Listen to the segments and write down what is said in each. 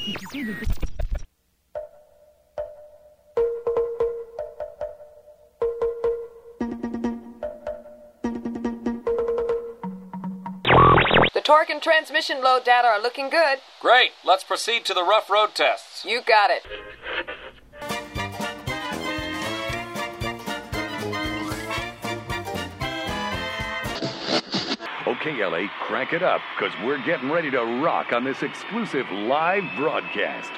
The torque and transmission load data are looking good. Great. Let's proceed to the rough road tests. You got it. Okay, LA, crank it up, because we're getting ready to rock on this exclusive live broadcast.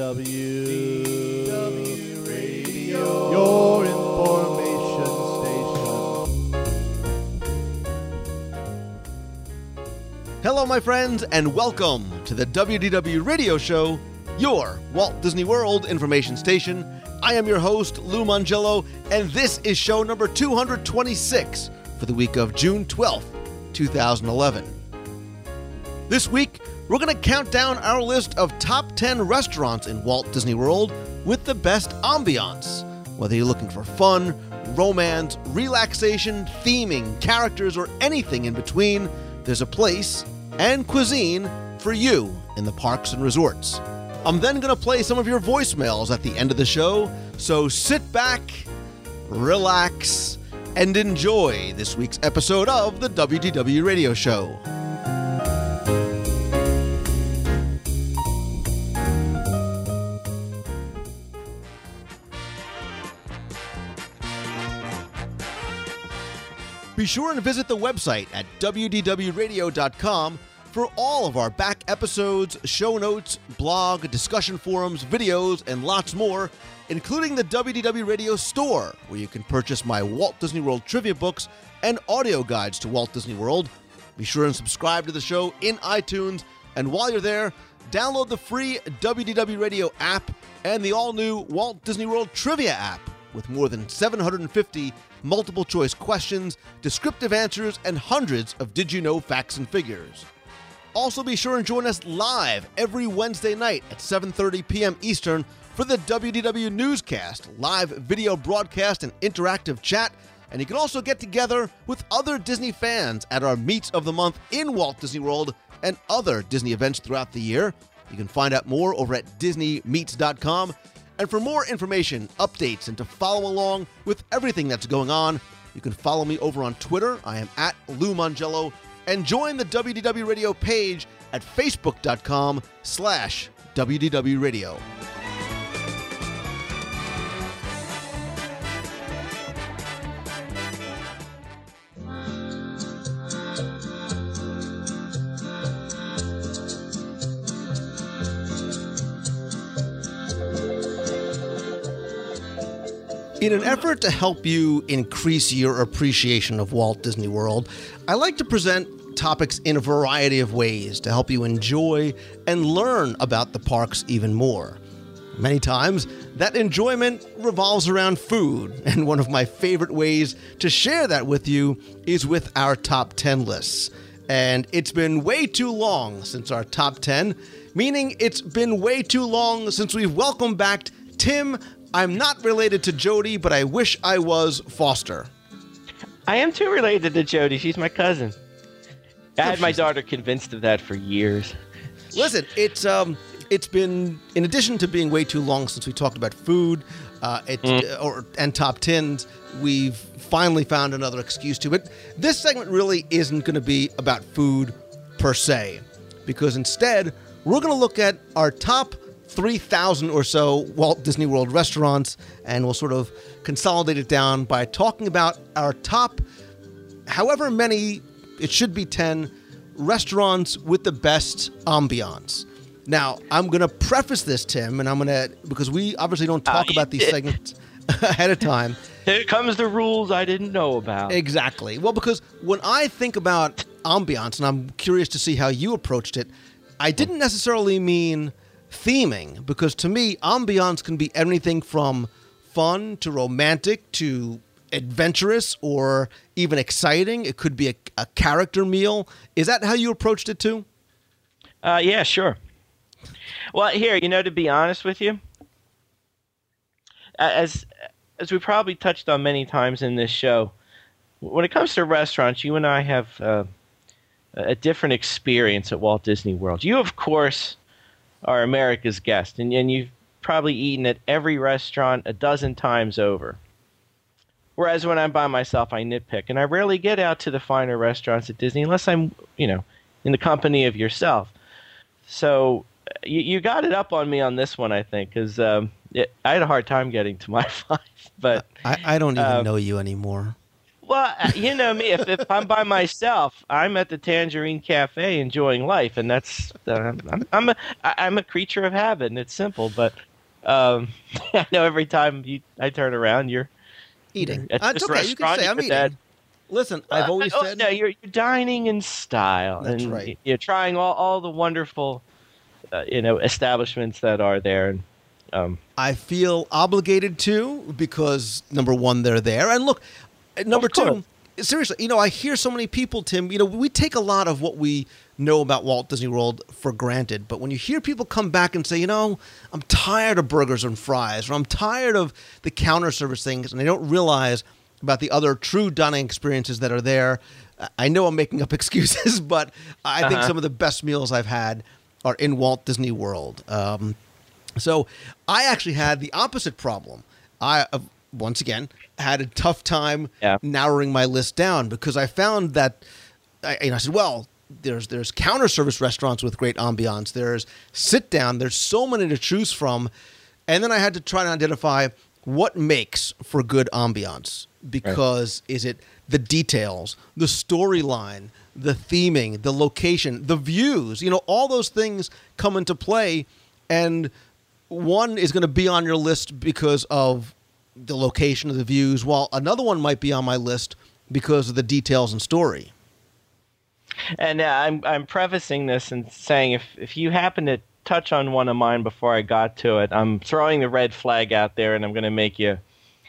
WDW Radio, your information station. Hello, my friends, and welcome to the WDW Radio Show, your Walt Disney World information station. I am your host, Lou Mongello, and this is show number 226 for the week of June 12th. 2011. This week, we're going to count down our list of top 10 restaurants in Walt Disney World with the best ambiance. Whether you're looking for fun, romance, relaxation, theming, characters, or anything in between, there's a place and cuisine for you in the parks and resorts. I'm then going to play some of your voicemails at the end of the show, so sit back, relax, and enjoy this week's episode of the WDW Radio Show. Be sure and visit the website at wdwradio.com for all of our back episodes, show notes, blog, discussion forums, videos, and lots more, including the WDW Radio store, where you can purchase my Walt Disney World trivia books and audio guides to Walt Disney World. Be sure and subscribe to the show in iTunes, and while you're there, download the free WDW Radio app and the all-new Walt Disney World Trivia app with more than 750 multiple-choice questions, descriptive answers, and hundreds of did-you-know facts and figures. Also, be sure and join us live every Wednesday night at 7:30 p.m. Eastern for the WDW Newscast, live video broadcast and interactive chat. And you can also get together with other Disney fans at our Meets of the Month in Walt Disney World and other Disney events throughout the year. You can find out more over at DisneyMeets.com. And for more information, updates, and to follow along with everything that's going on, you can follow me over on Twitter. I am at Lou Mongello. And join the WDW Radio page at Facebook.com/WDW Radio. In an effort to help you increase your appreciation of Walt Disney World, I like to present topics in a variety of ways to help you enjoy and learn about the parks even more. Many times, that enjoyment revolves around food, and one of my favorite ways to share that with you is with our top 10 lists. And it's been way too long since our top 10, meaning it's been way too long since we've welcomed back Tim. I'm not related to Jody, but I wish I was Foster. I am too related to Jody. She's my cousin. I had my daughter convinced of that for years. Listen, it's been, in addition to being way too long since we talked about food and top 10s, we've finally found another excuse to. But this segment really isn't going to be about food per se, because instead, we're going to look at our top 3,000 or so Walt Disney World restaurants, and we'll sort of consolidate it down by talking about our top, however many, it should be 10, restaurants with the best ambiance. Now, I'm going to preface this, Tim, and because we obviously don't talk about these segments ahead of time. Here comes the rules I didn't know about. Exactly. Well, because when I think about ambiance, and I'm curious to see how you approached it, I didn't necessarily mean theming, because to me, ambiance can be anything from fun to romantic to adventurous or even exciting. It could be a character meal. Is that how you approached it too? Yeah, sure. Well, here, to be honest with you, as we probably touched on many times in this show, when it comes to restaurants, you and I have a different experience at Walt Disney World. You, of course, are America's guest, and you've probably eaten at every restaurant a dozen times over. Whereas when I'm by myself, I nitpick, and I rarely get out to the finer restaurants at Disney unless I'm, in the company of yourself. So you got it up on me on this one, I think, because I had a hard time getting to my 5. But I don't even know you anymore. Well, you know me. If I'm by myself, I'm at the Tangerine Cafe enjoying life, and that's I'm a creature of habit, and it's simple. But I know every time I turn around, you're eating. It's okay. You can say I'm eating. Listen, I've always said. No, you're dining in style. That's and right. You're trying all the wonderful, establishments that are there, and I feel obligated to because number one, they're there, and look, number two, seriously, I hear so many people, Tim. We take a lot of what we know about Walt Disney World for granted, but when you hear people come back and say, I'm tired of burgers and fries, or I'm tired of the counter service things, and they don't realize about the other true dining experiences that are there. I know I'm making up excuses, but I think some of the best meals I've had are in Walt Disney World. So I actually had the opposite problem. I, once again, had a tough time narrowing my list down because I found that I said, well, there's counter service restaurants with great ambiance. There's sit down. There's so many to choose from. And then I had to try to identify what makes for good ambiance, because is it the details, the storyline, the theming, the location, the views, all those things come into play. And one is going to be on your list because of the location of the views, while another one might be on my list because of the details and story. And I'm prefacing this and saying if you happen to touch on one of mine before I got to it, I'm throwing the red flag out there, and I'm going to make you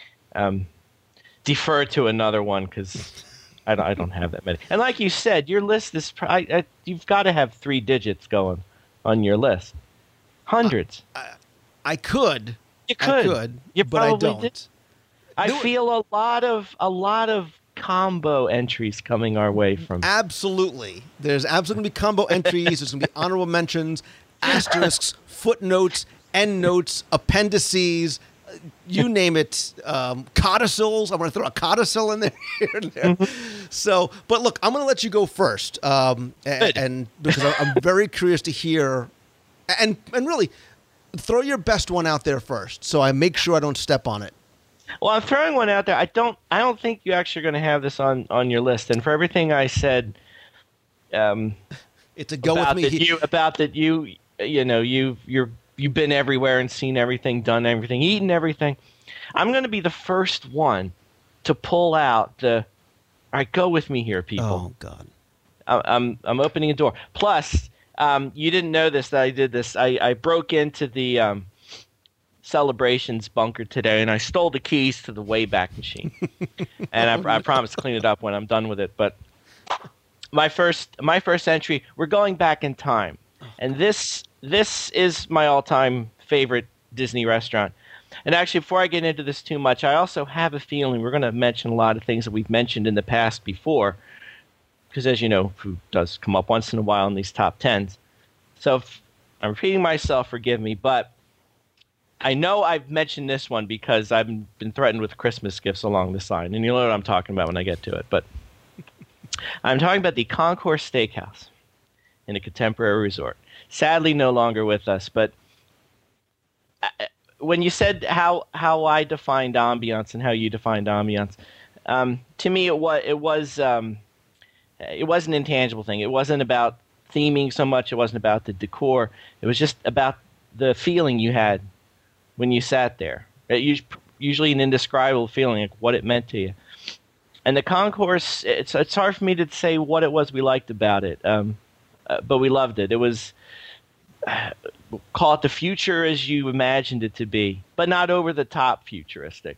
defer to another one because I don't have that many. And like you said, your list is you've got to have 3 digits going on your list. Hundreds. I could. You could. But I don't. Did. I feel a lot of combo entries coming our way from. Absolutely. There's absolutely going to be combo entries. There's going to be honorable mentions, asterisks, footnotes, endnotes, appendices, you name it. Codicils. I'm going to throw a codicil in there. Here and there. So, but look, I'm going to let you go first, and because I'm very curious to hear, and really. Throw your best one out there first, so I make sure I don't step on it. Well, I'm throwing one out there. I don't think you're actually going to have this on your list. And for everything I said, it's a go with me. You've been everywhere and seen everything, done everything, eaten everything. I'm going to be the first one to pull out the. All right, go with me here, people. Oh God. I'm opening a door. Plus. You didn't know this, that I did this. I broke into the Celebrations bunker today, and I stole the keys to the Wayback Machine. And I promise to clean it up when I'm done with it. But my first entry, we're going back in time. And this is my all-time favorite Disney restaurant. And actually, before I get into this too much, I also have a feeling we're going to mention a lot of things that we've mentioned in the past before. Because as you know, food does come up once in a while in these top 10s. So if I'm repeating myself, forgive me, but I know I've mentioned this one because I've been threatened with Christmas gifts along this line, and you'll know what I'm talking about when I get to it. But I'm talking about the Concourse Steakhouse in a Contemporary Resort. Sadly, no longer with us, but when you said how I defined ambiance and how you defined ambiance, to me it was an intangible thing. It wasn't about theming so much. It wasn't about the decor. It was just about the feeling you had when you sat there. Usually an indescribable feeling, like what it meant to you. And the concourse, it's hard for me to say what it was we liked about it, but we loved it. It was, call it the future as you imagined it to be, but not over the top futuristic.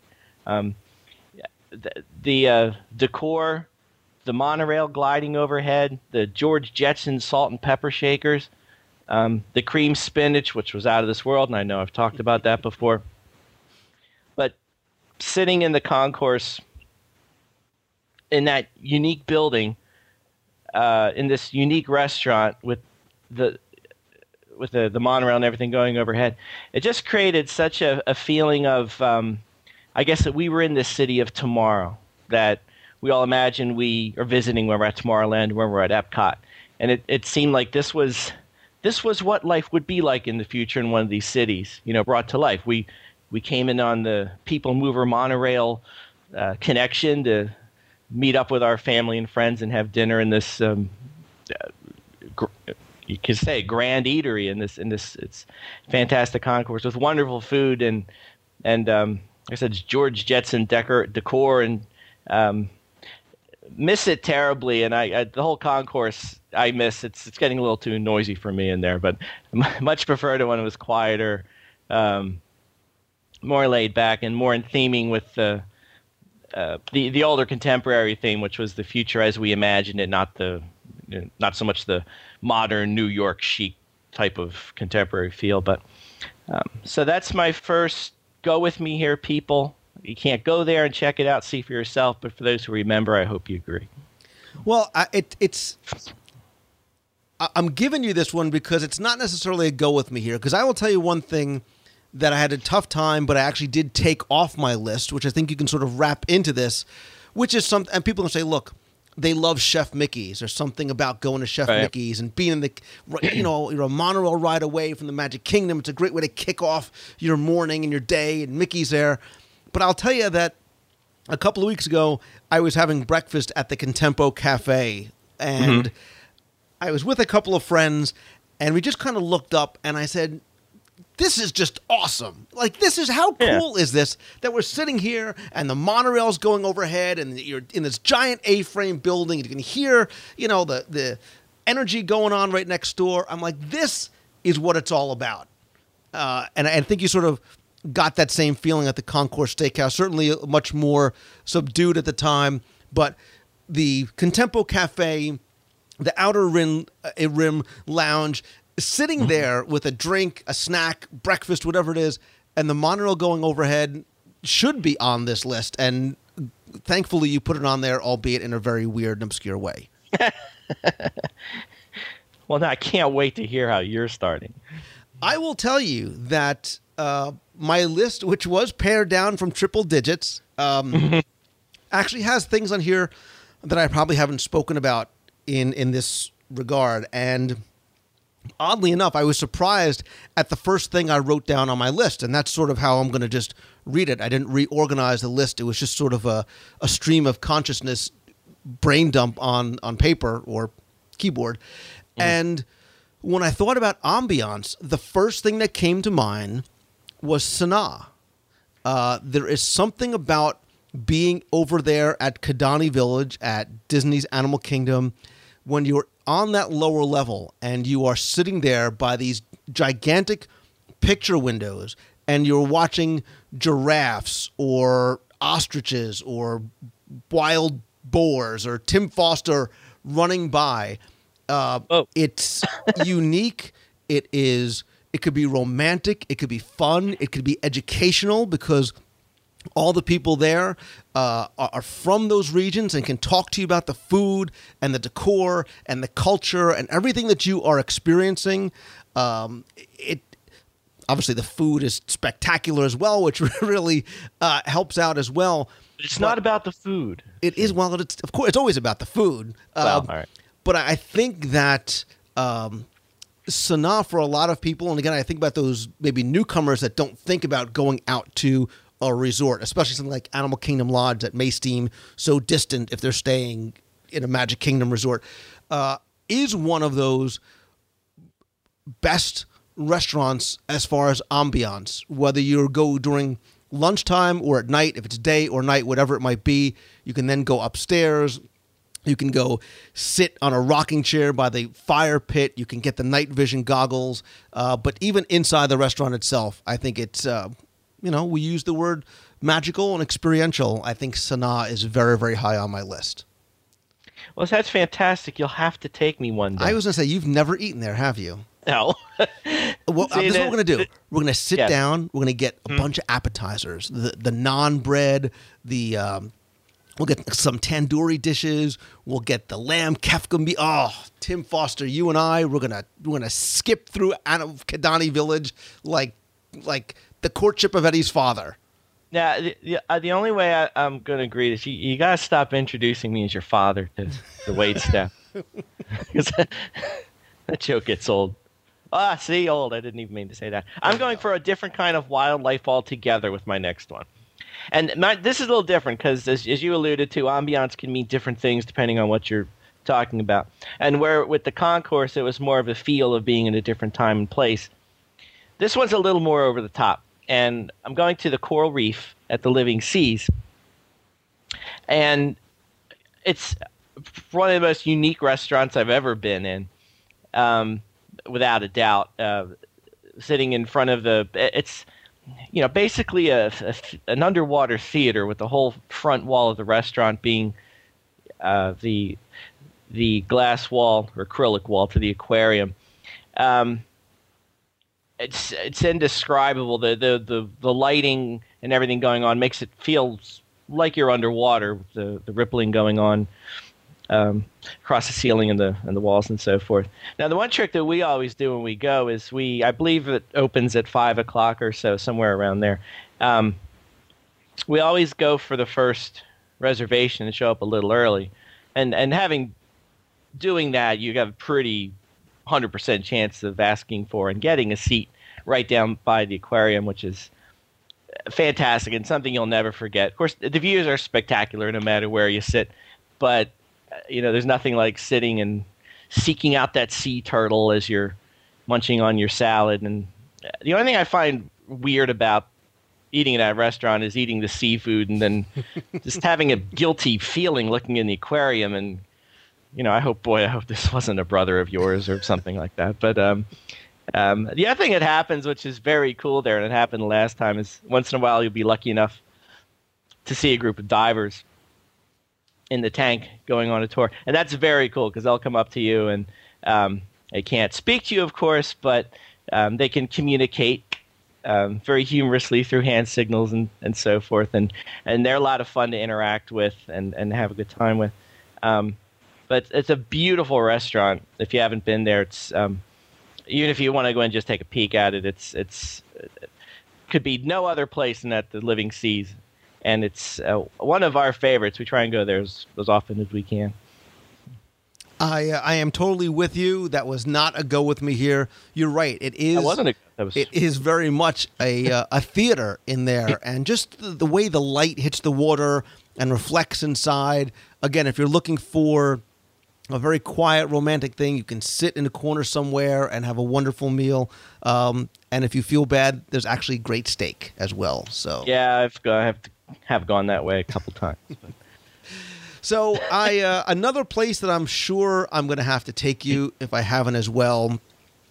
The decor, the monorail gliding overhead, the George Jetson salt and pepper shakers, the cream spinach, which was out of this world, and I know I've talked about that before. But sitting in the concourse in that unique building, in this unique restaurant with with the monorail and everything going overhead, it just created such a feeling of, I guess, that we were in this city of tomorrow, that we all imagine we are visiting when we're at Tomorrowland, when we're at Epcot. And it seemed like this was what life would be like in the future in one of these cities, brought to life. We came in on the People Mover monorail connection to meet up with our family and friends and have dinner in this you could say grand eatery in this it's fantastic concourse with wonderful food and like I said, it's George Jetson decor and miss it terribly. And I the whole concourse I miss. It's getting a little too noisy for me in there, but I much preferred it when it was quieter, more laid back, and more in theming with the older contemporary theme, which was the future as we imagined it, not so much the modern New York chic type of contemporary feel. But so that's my first go with me here, people. You can't go there and check it out, see for yourself. But for those who remember, I hope you agree. Well, I'm giving you this one because it's not necessarily a go with me here. Because I will tell you one thing that I had a tough time, but I actually did take off my list, which I think you can sort of wrap into this, which is something. And people can say, look, they love Chef Mickey's. There's something about going to Chef Mickey's and being in the, you're a monorail ride away from the Magic Kingdom. It's a great way to kick off your morning and your day, and Mickey's there. But I'll tell you that a couple of weeks ago, I was having breakfast at the Contempo Cafe, and I was with a couple of friends, and we just kind of looked up, and I said, this is just awesome. Like, this is how cool is this that we're sitting here and the monorail's going overhead and you're in this giant A-frame building and you can hear, the energy going on right next door. I'm like, this is what it's all about. And I think you sort of got that same feeling at the Concourse Steakhouse, certainly much more subdued at the time. But the Contempo Cafe, the Outer Rim Lounge, sitting there with a drink, a snack, breakfast, whatever it is, and the monorail going overhead should be on this list. And thankfully you put it on there, albeit in a very weird and obscure way. Well, now I can't wait to hear how you're starting. I will tell you that my list, which was pared down from triple digits, actually has things on here that I probably haven't spoken about in this regard. And oddly enough, I was surprised at the first thing I wrote down on my list, and that's sort of how I'm going to just read it. I didn't reorganize the list. It was just sort of a stream of consciousness brain dump on paper or keyboard. And when I thought about ambiance, the first thing that came to mind was Sanaa. There is something about being over there at Kidani Village at Disney's Animal Kingdom when you're on that lower level and you are sitting there by these gigantic picture windows and you're watching giraffes or ostriches or wild boars or Tim Foster running by. It's unique. It could be romantic. It could be fun. It could be educational because all the people there are from those regions and can talk to you about the food and the decor and the culture and everything that you are experiencing. Obviously, the food is spectacular as well, which really helps out as well. It's not about the food. It is. Well, of course, it's always about the food. All right. But I think that Sanaa, for a lot of people, and again, I think about those maybe newcomers that don't think about going out to a resort, especially something like Animal Kingdom Lodge that may seem so distant if they're staying in a Magic Kingdom resort, is one of those best restaurants as far as ambiance, whether you go during lunchtime or at night, if it's day or night, whatever it might be. You can then go upstairs. You can go sit on a rocking chair by the fire pit. You can get the night vision goggles. But even inside the restaurant itself, I think it's, we use the word magical and experiential. I think Sanaa is very, very high on my list. Well, that's fantastic. You'll have to take me one day. I was going to say, you've never eaten there, have you? No. Well, this is what we're going to do. We're going to sit down. We're going to get a bunch of appetizers. The naan bread, the We'll get some tandoori dishes. We'll get the lamb kefka meat. Oh, Tim Foster, you and I, we're gonna skip through Kadani Village like the courtship of Eddie's father. Now, the only way I'm going to agree is you got to stop introducing me as your father to the wait staff. Because that joke gets old. See, old. I didn't even mean to say that. I'm going for a different kind of wildlife altogether with my next one. And this is a little different because, as you alluded to, ambiance can mean different things depending on what you're talking about. And where with the concourse, it was more of a feel of being in a different time and place. This one's a little more over the top. And I'm going to the Coral Reef at the Living Seas. And it's one of the most unique restaurants I've ever been in, without a doubt. Sitting in front of it's basically an underwater theater with the whole front wall of the restaurant being the glass wall or acrylic wall to the aquarium. It's indescribable. The lighting and everything going on makes it feel like you're underwater. The rippling going on across the ceiling and the walls and so forth. Now, the one trick that we always do when we go is I believe it opens at 5 o'clock or so, somewhere around there. We always go for the first reservation and show up a little early, and doing that, you have a pretty 100% chance of asking for and getting a seat right down by the aquarium, which is fantastic and something you'll never forget. Of course, the views are spectacular no matter where you sit, but there's nothing like sitting and seeking out that sea turtle as you're munching on your salad. And the only thing I find weird about eating at that restaurant is eating the seafood and then just having a guilty feeling looking in the aquarium. And I hope this wasn't a brother of yours or something like that. But the other thing that happens, which is very cool there, and it happened last time, is once in a while you'll be lucky enough to see a group of divers in the tank going on a tour. And that's very cool because they'll come up to you and they can't speak to you, of course, but they can communicate very humorously through hand signals and so forth. And they're a lot of fun to interact with and have a good time with. But it's a beautiful restaurant. If you haven't been there, it's even if you want to go and just take a peek at it, it could be no other place than at the Living Seas, and it's one of our favorites. We try and go there as often as we can. I am totally with you. That was not a go with me here. You're right. It is. That wasn't It is very much a theater in there, and just the way the light hits the water and reflects inside. Again, if you're looking for a very quiet, romantic thing, you can sit in a corner somewhere and have a wonderful meal. And if you feel bad, there's actually great steak as well. So yeah, have gone that way a couple times. So another place that I'm sure I'm going to have to take you if I haven't as well,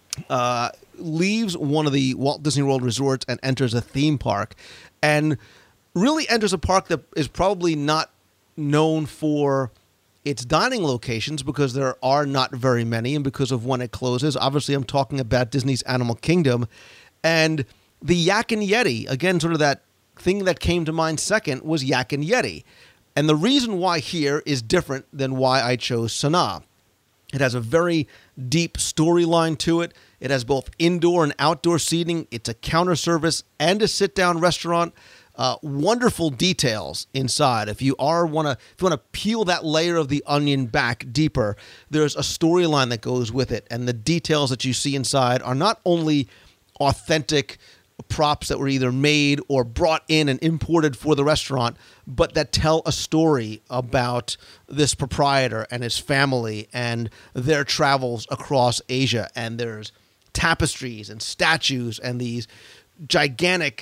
leaves one of the Walt Disney World resorts and enters a theme park, and really enters a park that is probably not known for its dining locations because there are not very many and because of when it closes. Obviously, I'm talking about Disney's Animal Kingdom and the Yak and Yeti. Again, sort of that thing that came to mind second was Yak and Yeti. And the reason why here is different than why I chose Sanaa. It has a very deep storyline to it. It has both indoor and outdoor seating. It's a counter service and a sit-down restaurant. Wonderful details inside. If you want to peel that layer of the onion back deeper, there's a storyline that goes with it, and the details that you see inside are not only authentic props that were either made or brought in and imported for the restaurant, but that tell a story about this proprietor and his family and their travels across Asia. And there's tapestries and statues and these gigantic,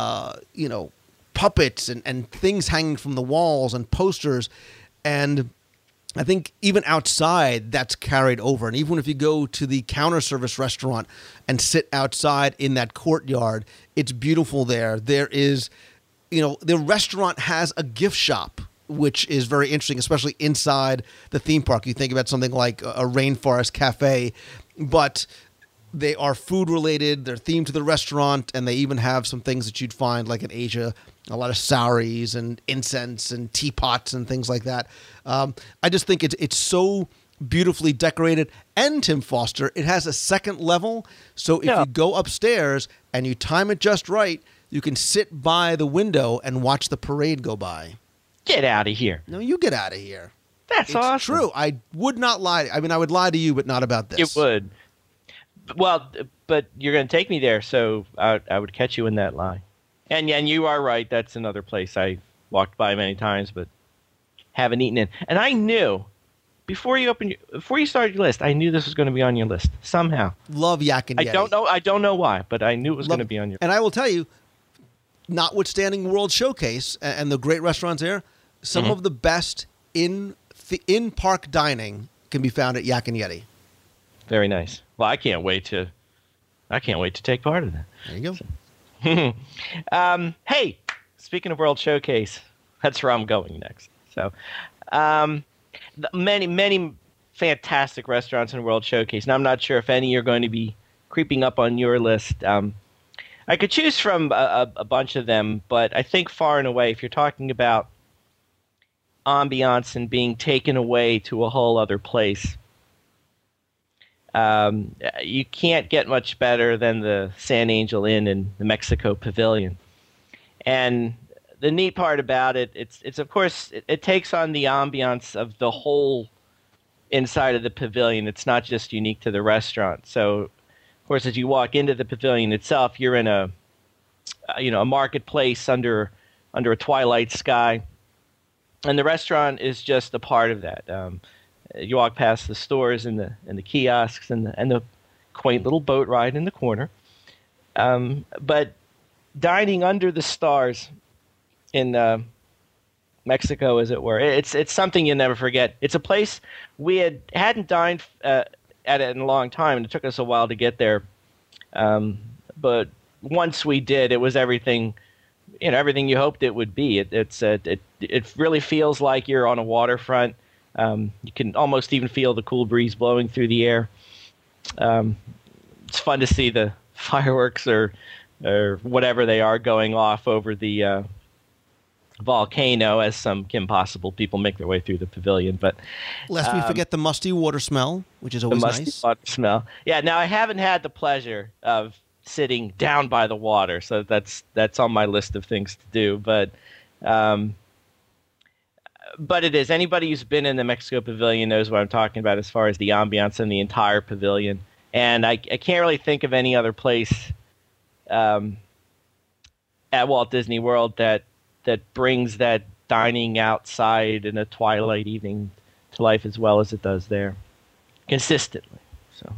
puppets and things hanging from the walls and posters. And I think even outside that's carried over. And even if you go to the counter service restaurant and sit outside in that courtyard, it's beautiful there. There is, the restaurant has a gift shop, which is very interesting, especially inside the theme park. You think about something like a Rainforest Cafe, but they are food related. They're themed to the restaurant, and they even have some things that you'd find like in Asia, a lot of saris and incense and teapots and things like that. I just think it's so beautifully decorated. And Tim Foster, it has a second level, so if you go upstairs and you time it just right, you can sit by the window and watch the parade go by. Get out of here. No, you get out of here. That's awesome. It's true. I would not lie. I mean, I would lie to you, but not about this. You would. Well, but you're going to take me there, so I would catch you in that lie. And you are right. That's another place I walked by many times, but haven't eaten in. And I knew before you started your list, I knew this was going to be on your list somehow. Love Yak and Yeti. I don't know why, but I knew it was going to be on your list. And I will tell you, notwithstanding World Showcase and the great restaurants there, some of the best in-park dining can be found at Yak and Yeti. Very nice. Well, I can't wait to take part in that. There you go. Hey, speaking of World Showcase, that's where I'm going next. So, many fantastic restaurants in World Showcase, and I'm not sure if any are going to be creeping up on your list. I could choose from a bunch of them, but I think far and away, if you're talking about ambiance and being taken away to a whole other place, you can't get much better than the San Angel Inn in the Mexico Pavilion. And the neat part about it, it's of course, it takes on the ambiance of the whole inside of the pavilion. It's not just unique to the restaurant. So, of course, as you walk into the pavilion itself, you're in a marketplace under a twilight sky, and the restaurant is just a part of that. You walk past the stores and the kiosks and the quaint little boat ride in the corner. But dining under the stars in Mexico, as it were, it's something you'll never forget. It's a place we hadn't dined at it in a long time, and it took us a while to get there. But once we did, it was everything you hoped it would be. It really feels like you're on a waterfront. You can almost even feel the cool breeze blowing through the air. It's fun to see the fireworks or whatever they are going off over the volcano as some Kim Possible people make their way through the pavilion. But lest we forget the musty water smell, which is always nice. The musty water smell. Yeah, now I haven't had the pleasure of sitting down by the water, so that's on my list of things to do. But it is. Anybody who's been in the Mexico Pavilion knows what I'm talking about as far as the ambiance in the entire pavilion. And I can't really think of any other place at Walt Disney World that brings that dining outside in a twilight evening to life as well as it does there, consistently. So,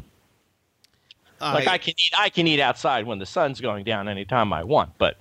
I can eat outside when the sun's going down anytime I want, but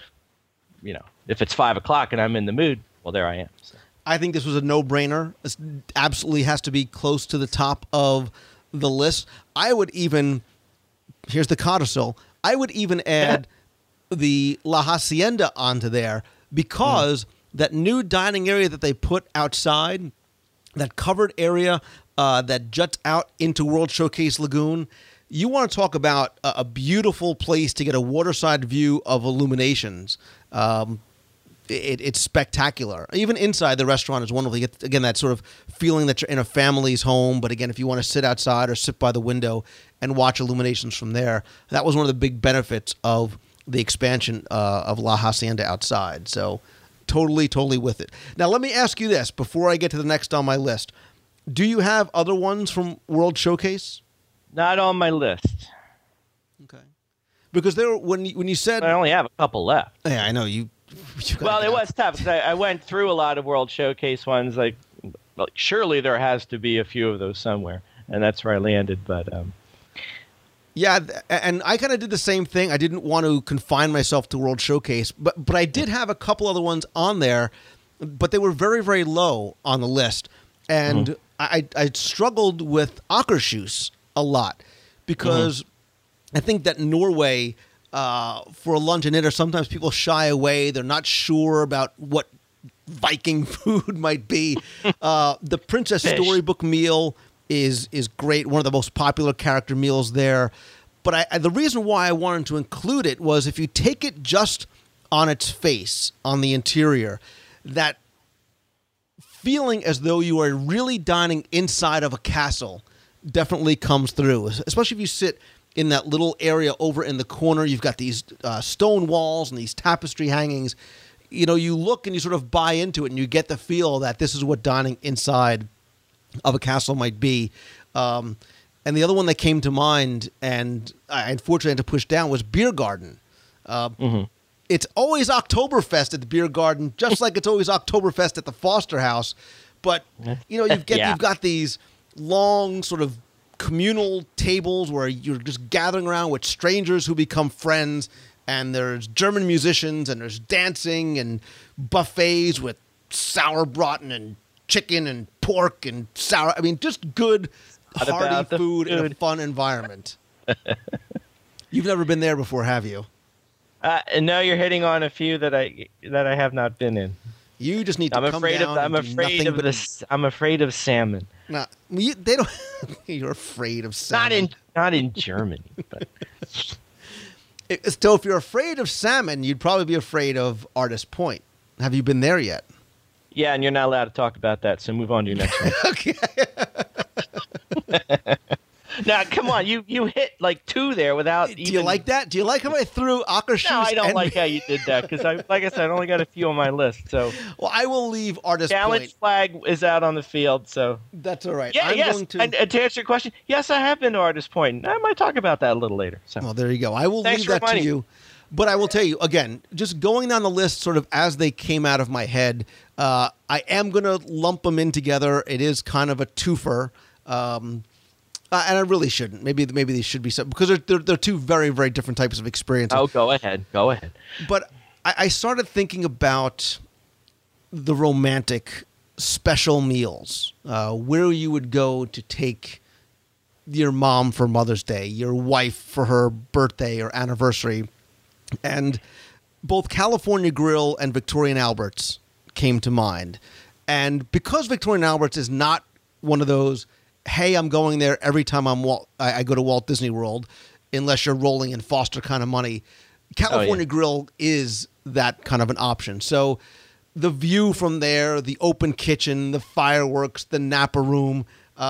if it's 5 o'clock and I'm in the mood, well, there I am. So. I think this was a no-brainer. This absolutely has to be close to the top of the list. I would even, here's the codicil, I would even add the La Hacienda onto there, because that new dining area that they put outside, that covered area that juts out into World Showcase Lagoon, you want to talk about a beautiful place to get a waterside view of Illuminations. It's spectacular. Even inside the restaurant is wonderful. You get, again, that sort of feeling that you're in a family's home. But again, if you want to sit outside or sit by the window and watch Illuminations from there, that was one of the big benefits of the expansion of La Hacienda outside. So totally with it. Now, let me ask you this before I get to the next on my list. Do you have other ones from World Showcase? Not on my list. Okay. Because there, when you said... I only have a couple left. Yeah, I know. Well, it was tough because I went through a lot of World Showcase ones. Like, surely there has to be a few of those somewhere, and that's where I landed. But yeah, and I kind of did the same thing. I didn't want to confine myself to World Showcase, but I did have a couple other ones on there, but they were very, very low on the list, and I struggled with Akershus a lot because I think that Norway. For a lunch and dinner, sometimes people shy away. They're not sure about what Viking food might be. The Princess Storybook meal is great, one of the most popular character meals there. But the reason why I wanted to include it was if you take it just on its face, on the interior, that feeling as though you are really dining inside of a castle definitely comes through, especially if you sit in that little area over in the corner. You've got these stone walls and these tapestry hangings. You know, you look and you sort of buy into it and you get the feel that this is what dining inside of a castle might be. And the other one that came to mind, and I unfortunately had to push down, was Beer Garden. It's always Oktoberfest at the Beer Garden, just like it's always Oktoberfest at the Foster House. But, you know, you've got these long sort of communal tables where you're just gathering around with strangers who become friends, and there's German musicians, and there's dancing and buffets with sauerbraten and chicken and pork and sour. I mean, just good, hearty food in a fun environment. You've never been there before, have you? No, you're hitting on a few that I have not been in. You just need to come down. I'm afraid of salmon. No, they don't. You're afraid of salmon. Not in Germany. But. So if you're afraid of salmon, you'd probably be afraid of Artist Point. Have you been there yet? Yeah, and you're not allowed to talk about that, so move on to your next one. Okay. Now, come on, you hit like two there without even... Do you like that? Do you like how I threw Akershus? No, I don't like how you did that, because like I said, I only got a few on my list, so... Well, I will leave Artist Challenge Point. flag is out on the field, so... That's all right. Yeah, yes, and to answer your question, yes, I have been to Artist Point. I might talk about that a little later. So. Well, there you go. I will leave that to you. But I will tell you, again, just going down the list sort of as they came out of my head, I am going to lump them in together. It is kind of a twofer. And I really shouldn't. Maybe these should be something, because they're two very, very different types of experiences. Oh, go ahead. But I started thinking about the romantic special meals, where you would go to take your mom for Mother's Day, your wife for her birthday or anniversary. And both California Grill and Victoria & Albert's came to mind. And because Victoria & Albert's is not one of those, hey, I'm going there every time I go to Walt Disney World, unless you're rolling in Foster kind of money, California Grill is that kind of an option. So the view from there, the open kitchen, the fireworks, the Napa room,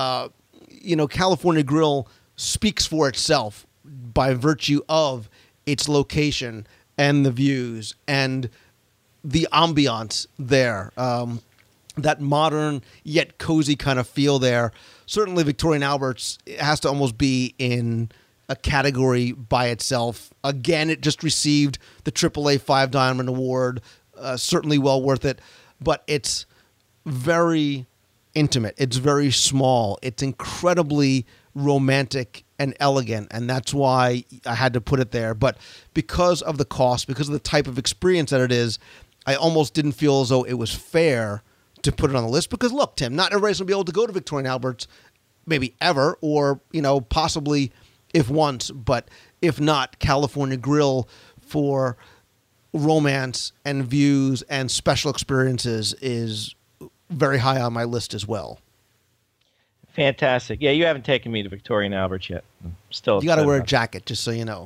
California Grill speaks for itself by virtue of its location and the views and the ambiance there. That modern yet cozy kind of feel there. Certainly Victoria & Albert's has to almost be in a category by itself. Again, it just received the AAA 5 Diamond Award. Certainly well worth it. But it's very intimate. It's very small. It's incredibly romantic and elegant, and that's why I had to put it there. But because of the cost, because of the type of experience that it is, I almost didn't feel as though it was fair to put it on the list. Because look, Tim, not everybody's going to be able to go to Victoria & Albert's maybe ever, or, possibly if once, but if not, California Grill for romance and views and special experiences is very high on my list as well. Fantastic. Yeah, you haven't taken me to Victoria & Albert's yet. I'm still. You got to wear a jacket, just so you know.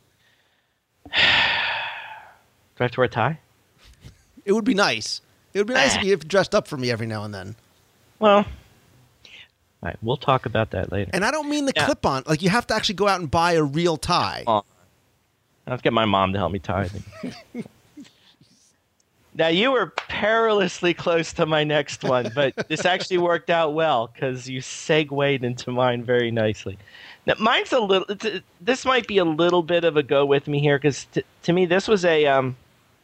Do I have to wear a tie? It would be nice. It would be nice if you dressed up for me every now and then. Well, all right, we'll talk about that later. And I don't mean the clip-on. Like, you have to actually go out and buy a real tie. I'll get my mom to help me tie it. Now, you were perilously close to my next one, but this actually worked out well because you segued into mine very nicely. Now, mine's this might be a little bit of a go with me here, because to me this was a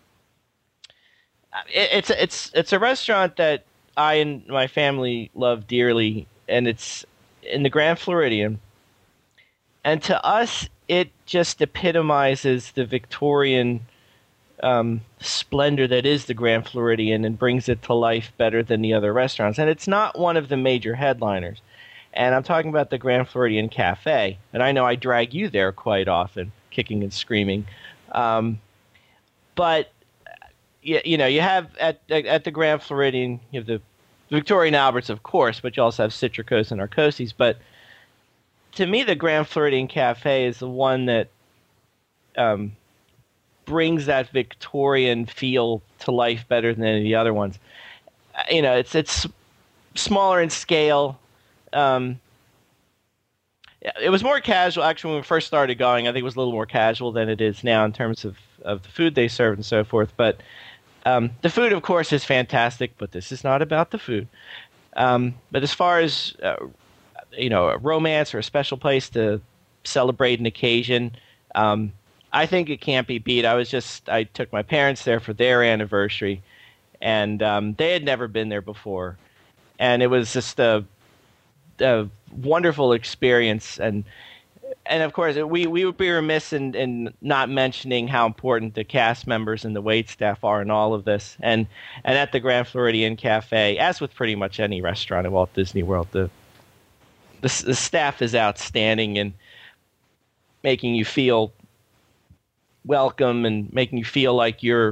it's a restaurant that I and my family love dearly, and it's in the Grand Floridian. And to us, it just epitomizes the Victorian splendor that is the Grand Floridian and brings it to life better than the other restaurants. And it's not one of the major headliners. And I'm talking about the Grand Floridian Cafe. And I know I drag you there quite often, kicking and screaming. But, you have at the Grand Floridian, you have the Victoria & Albert's, of course, but you also have Citricos and Arcosi's. But to me, the Grand Floridian Cafe is the one that brings that Victorian feel to life better than any of the other ones. It's smaller in scale. It was more casual. Actually, when we first started going, I think it was a little more casual than it is now in terms of the food they serve and so forth. But the food, of course, is fantastic, but this is not about the food. But as far as, a romance or a special place to celebrate an occasion, I think it can't be beat. I took my parents there for their anniversary, and they had never been there before. And it was just a wonderful experience. And of course, we would be remiss in not mentioning how important the cast members and the wait staff are in all of this. And at the Grand Floridian Cafe, as with pretty much any restaurant at Walt Disney World, the staff is outstanding and making you feel welcome and making you feel like you're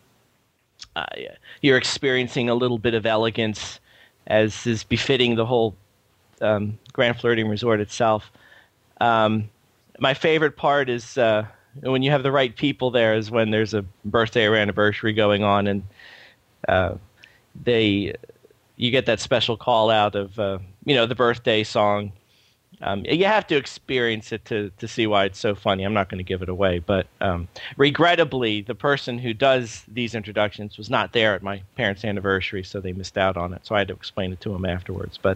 experiencing a little bit of elegance, as is befitting the whole Grand Floridian Resort itself. My favorite part is when you have the right people there is when there's a birthday or anniversary going on, and you get that special call out of the birthday song. You have to experience it to see why it's so funny. I'm not going to give it away, but regrettably, the person who does these introductions was not there at my parents' anniversary, so they missed out on it. So I had to explain it to them afterwards. But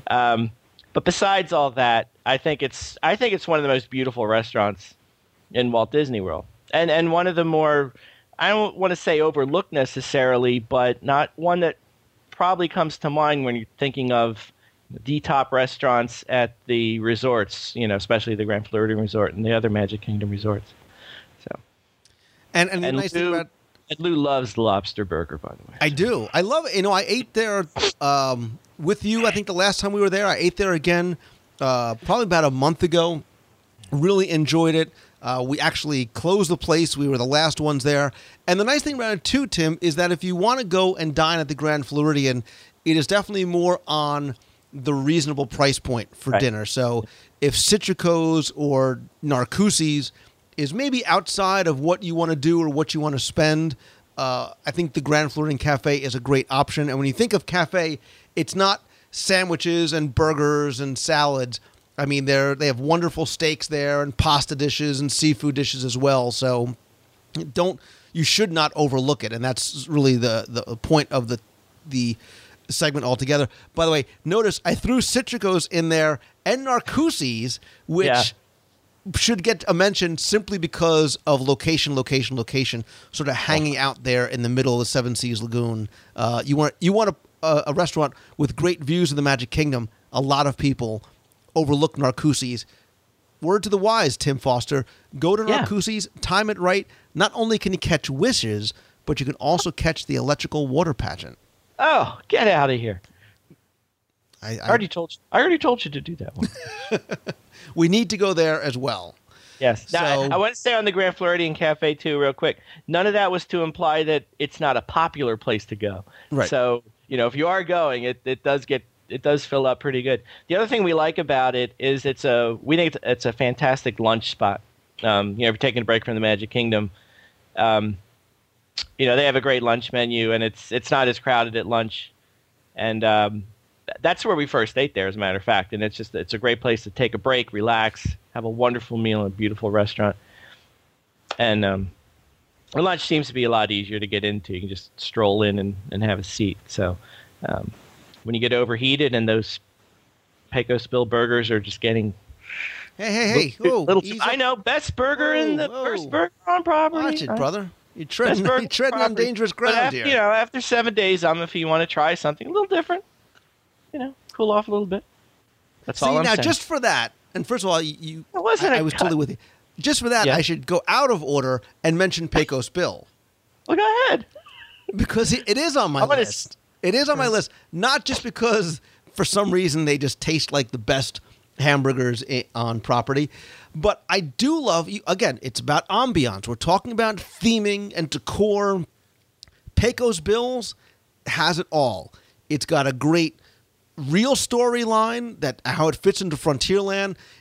besides all that, I think it's one of the most beautiful restaurants in Walt Disney World, and one of the more, I don't want to say overlooked necessarily, but not one that probably comes to mind when you're thinking of the top restaurants at the resorts, especially the Grand Floridian Resort and the other Magic Kingdom resorts. So, and the nice thing about, and Lou loves the lobster burger, by the way. I do. I love it. I ate there with you. I think the last time we were there, I ate there again, probably about a month ago. Really enjoyed it. We actually closed the place. We were the last ones there. And the nice thing about it too, Tim, is that if you want to go and dine at the Grand Floridian, it is definitely more on the reasonable price point for dinner. So if Citrico's or Narcoossee's is maybe outside of what you want to do or what you want to spend, I think the Grand Floridian Cafe is a great option. And when you think of cafe, it's not sandwiches and burgers and salads. I mean, they have wonderful steaks there and pasta dishes and seafood dishes as well. So you should not overlook it. And that's really the point of the segment altogether. By the way, notice I threw Citrico's in there and Narcoossee's, which should get a mention simply because of location, sort of hanging out there in the middle of the Seven Seas Lagoon. You want a restaurant with great views of the Magic Kingdom. A lot of people overlook Narcoossee's. Word to the wise, Tim Foster. Go to Narcoossee's, time it right. Not only can you catch wishes, but you can also catch the electrical water pageant. Oh, get out of here. I already told you to do that one. We need to go there as well. Yes. So, now, I want to stay on the Grand Floridian Cafe, too, real quick. None of that was to imply that it's not a popular place to go. Right. So, if you are going, it does fill up pretty good. The other thing we like about it is we think it's a fantastic lunch spot. If you're taking a break from the Magic Kingdom, they have a great lunch menu, and it's not as crowded at lunch. And that's where we first ate there, as a matter of fact. And it's a great place to take a break, relax, have a wonderful meal in a beautiful restaurant. And lunch seems to be a lot easier to get into. You can just stroll in and have a seat. So when you get overheated and those Pecos Bill burgers are just getting... Hey. I know, best burger in the first burger on property. Watch it, brother. You're treading on dangerous ground here. After 7 days, if you want to try something a little different, cool off a little bit. That's all I'm saying. Just for that, and first of all, I was totally with you. Just for that, I should go out of order and mention Pecos Bill. Well, go ahead. Because it is on my list. It is on my list, not just because for some reason they just taste like the best hamburgers on property, but I do love, again, it's about ambiance. We're talking about theming and decor. Pecos Bill's has it all. It's got a great real storyline, that how it fits into Frontierland.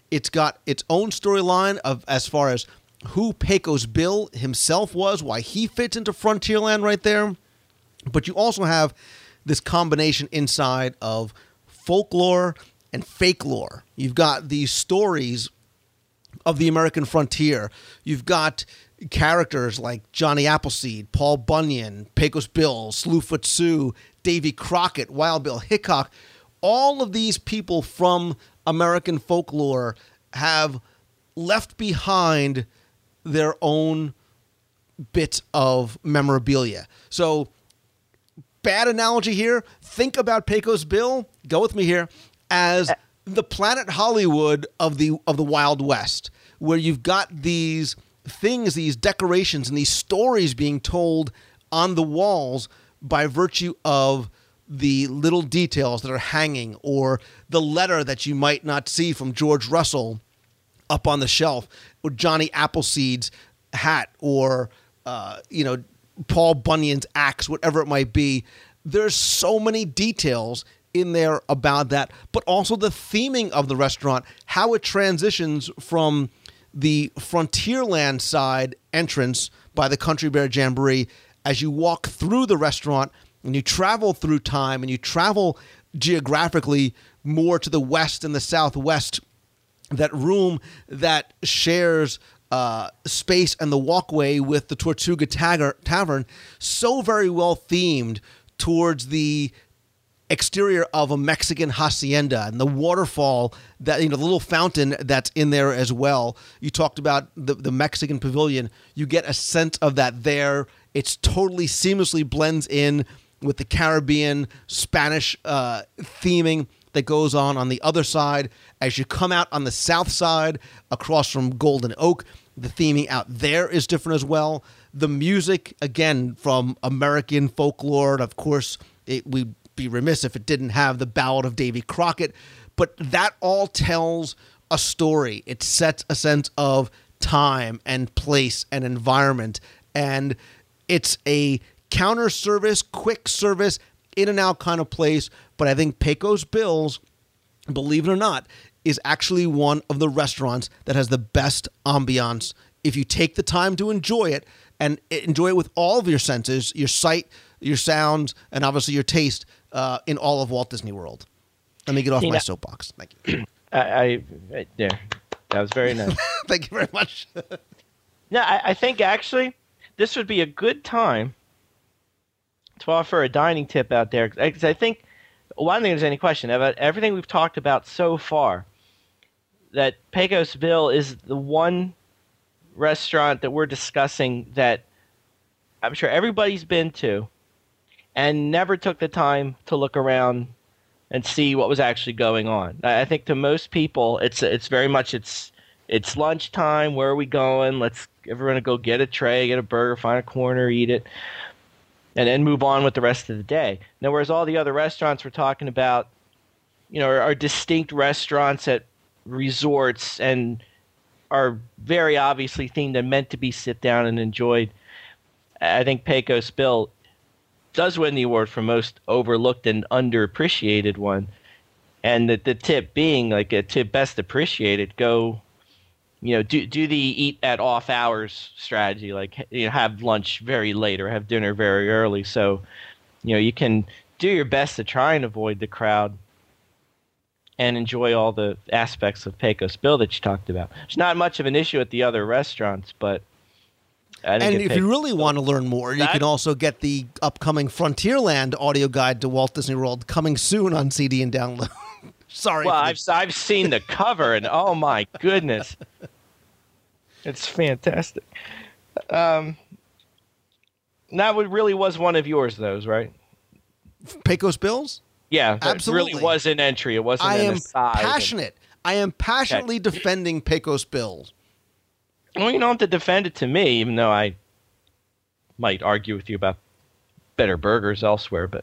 It's got its own storyline of as far as who Pecos Bill himself was, why he fits into Frontierland right there. But you also have this combination inside of folklore and fake lore. You've got these stories of the American frontier. You've got characters like Johnny Appleseed, Paul Bunyan, Pecos Bill, Slewfoot Sue, Davy Crockett, Wild Bill Hickok. All of these people from American folklore have left behind their own bit of memorabilia. So, bad analogy here. Think about Pecos Bill, go with me here, as the Planet Hollywood of the Wild West, where you've got these things, these decorations, and these stories being told on the walls by virtue of the little details that are hanging, or the letter that you might not see from George Russell up on the shelf, or Johnny Appleseed's hat, or Paul Bunyan's axe, whatever it might be. There's so many details in there about that, but also the theming of the restaurant, how it transitions from the Frontierland side entrance by the Country Bear Jamboree as you walk through the restaurant and you travel through time and you travel geographically more to the west and the southwest, that room that shares space and the walkway with the Tortuga Tavern, so very well themed towards the exterior of a Mexican hacienda, and the waterfall, that the little fountain that's in there as well. You talked about the Mexican pavilion. You get a sense of that there. It's totally seamlessly blends in with the Caribbean Spanish theming that goes on the other side. As you come out on the south side across from Golden Oak, the theming out there is different as well. The music, again, from American folklore, and of course, we'd be remiss if it didn't have the Ballad of Davy Crockett, but that all tells a story. It sets a sense of time and place and environment, and it's a counter service, quick service, in and out kind of place. But I think Pecos Bill's, believe it or not, is actually one of the restaurants that has the best ambiance if you take the time to enjoy it, and enjoy it with all of your senses, your sight, your sounds, and obviously your taste in all of Walt Disney World. Let me get off my soapbox. Thank you. That was very nice. Thank you very much. No, I think actually this would be a good time to offer a dining tip out there, because I think, well, I don't think there's any question about everything we've talked about so far, that Pecos Bill is the one restaurant that we're discussing that I'm sure everybody's been to and never took the time to look around and see what was actually going on. I think to most people, it's very much it's lunchtime. Where are we going? Everyone go get a tray, get a burger, find a corner, eat it, and then move on with the rest of the day. Now, whereas all the other restaurants we're talking about, are distinct restaurants at resorts and are very obviously themed and meant to be sit down and enjoyed. I think Pecos Bill does win the award for most overlooked and underappreciated one. And the tip being, like, a tip best appreciated, go, do the eat at off hours strategy, like, have lunch very late or have dinner very early. So, you can do your best to try and avoid the crowd and enjoy all the aspects of Pecos Bill that you talked about. It's not much of an issue at the other restaurants, but I think and if you really want to learn more, you can also get the upcoming Frontierland audio guide to Walt Disney World coming soon on CD and download. Sorry. Well, I've seen the cover, and oh my goodness, it's fantastic. That really was one of yours, those, right? Pecos Bills? Yeah, absolutely. It really was an entry. It wasn't an aside. I am passionately defending Pecos Bills. Well, you don't have to defend it to me, even though I might argue with you about better burgers elsewhere, but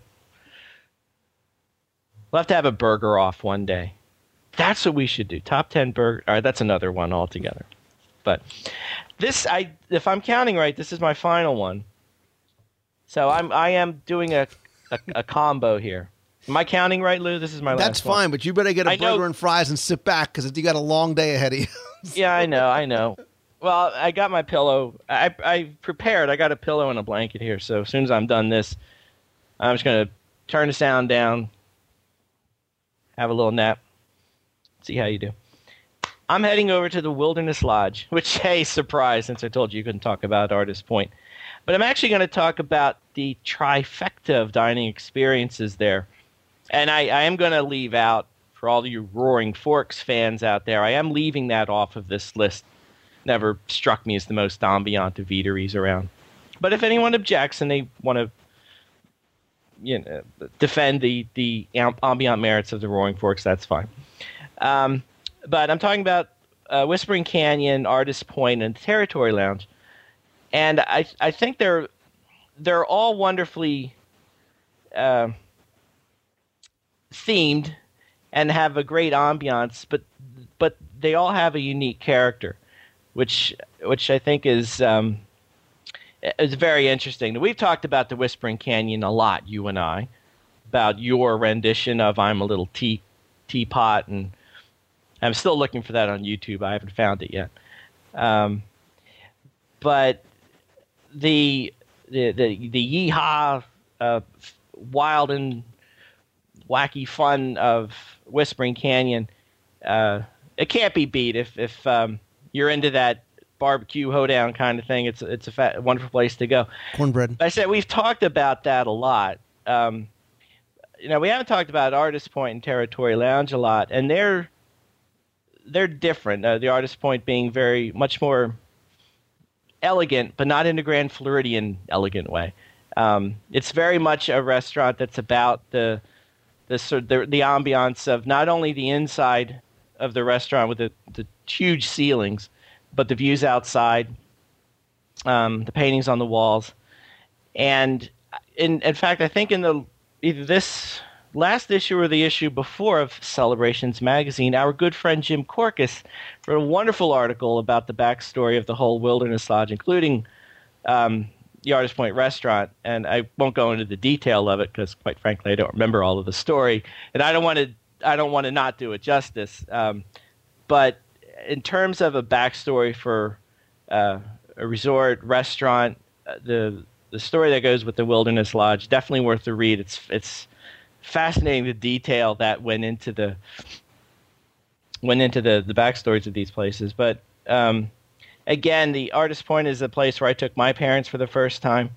we'll have to have a burger off one day. That's what we should do. Top 10 burger. All right, that's another one altogether. But if I'm counting right, this is my final one. So I am doing a combo here. Am I counting right, Lou? This is my last That's one. fine, but you better get a I know- burger and fries and sit back because you got a long day ahead of you. Yeah, I know. Well, I got my pillow. I prepared. I got a pillow and a blanket here. So as soon as I'm done this, I'm just going to turn the sound down, have a little nap, see how you do. I'm heading over to the Wilderness Lodge, which, hey, surprise, since I told you couldn't talk about Artist Point. But I'm actually going to talk about the trifecta of dining experiences there. And I am going to leave out, for all you Roaring Forks fans out there, I am leaving that off of this list. Never struck me as the most ambient of eateries around. But if anyone objects and they want to defend the ambient merits of the Roaring Forks, that's fine. But I'm talking about Whispering Canyon, Artist Point, and Territory Lounge. And I think they're all wonderfully themed and have a great ambiance, but they all have a unique character, which I think is very interesting. We've talked about the Whispering Canyon a lot, you and I, about your rendition of "I'm a Little Teapot," and I'm still looking for that on YouTube. I haven't found it yet. But the yeehaw, wild and wacky fun of Whispering Canyon, it can't be beat if you're into that barbecue hoedown kind of thing. It's a wonderful place to go. Cornbread. I said we've talked about that a lot. We haven't talked about Artist Point and Territory Lounge a lot, and they're different. The Artist Point being very much more elegant, but not in a Grand Floridian elegant way. It's very much a restaurant that's about the ambiance of not only the inside of the restaurant with the huge ceilings, but the views outside, the paintings on the walls, and in fact, I think in either this last issue or the issue before of Celebrations magazine, our good friend Jim Korkis wrote a wonderful article about the backstory of the whole Wilderness Lodge, including the Artist Point restaurant. And I won't go into the detail of it because, quite frankly, I don't remember all of the story, and I don't want to not do it justice. But in terms of a backstory for a resort restaurant, the story that goes with the Wilderness Lodge, definitely worth the read. It's fascinating, the detail that went into the backstories of these places. But again, the Artist Point is a place where I took my parents for the first time.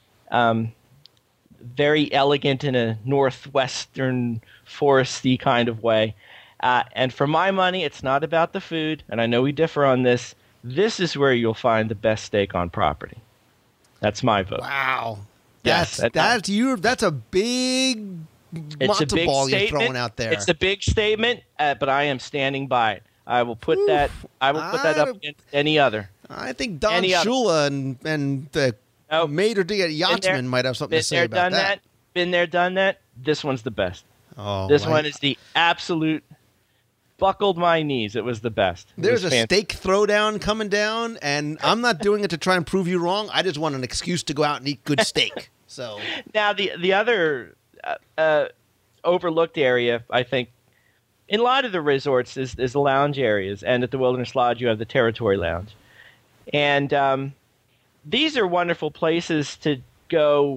Very elegant in a northwestern foresty kind of way. And for my money, it's not about the food, and I know we differ on this. This is where you'll find the best steak on property. That's my vote. Wow. Yes, That's a big matzo ball you're throwing out there. It's a big statement, but I am standing by it. I will put that up against any other. I think Don Shula and the Mater D at Yachtsman might have something to say about that. Been there, done that. This one's the best. Oh, this one is the absolute. Buckled my knees. It was the best. There's a steak throwdown coming down, and I'm not doing it to try and prove you wrong. I just want an excuse to go out and eat good steak. So now the other overlooked area, I think, in a lot of the resorts is the lounge areas, and at the Wilderness Lodge you have the Territory Lounge, and these are wonderful places to go.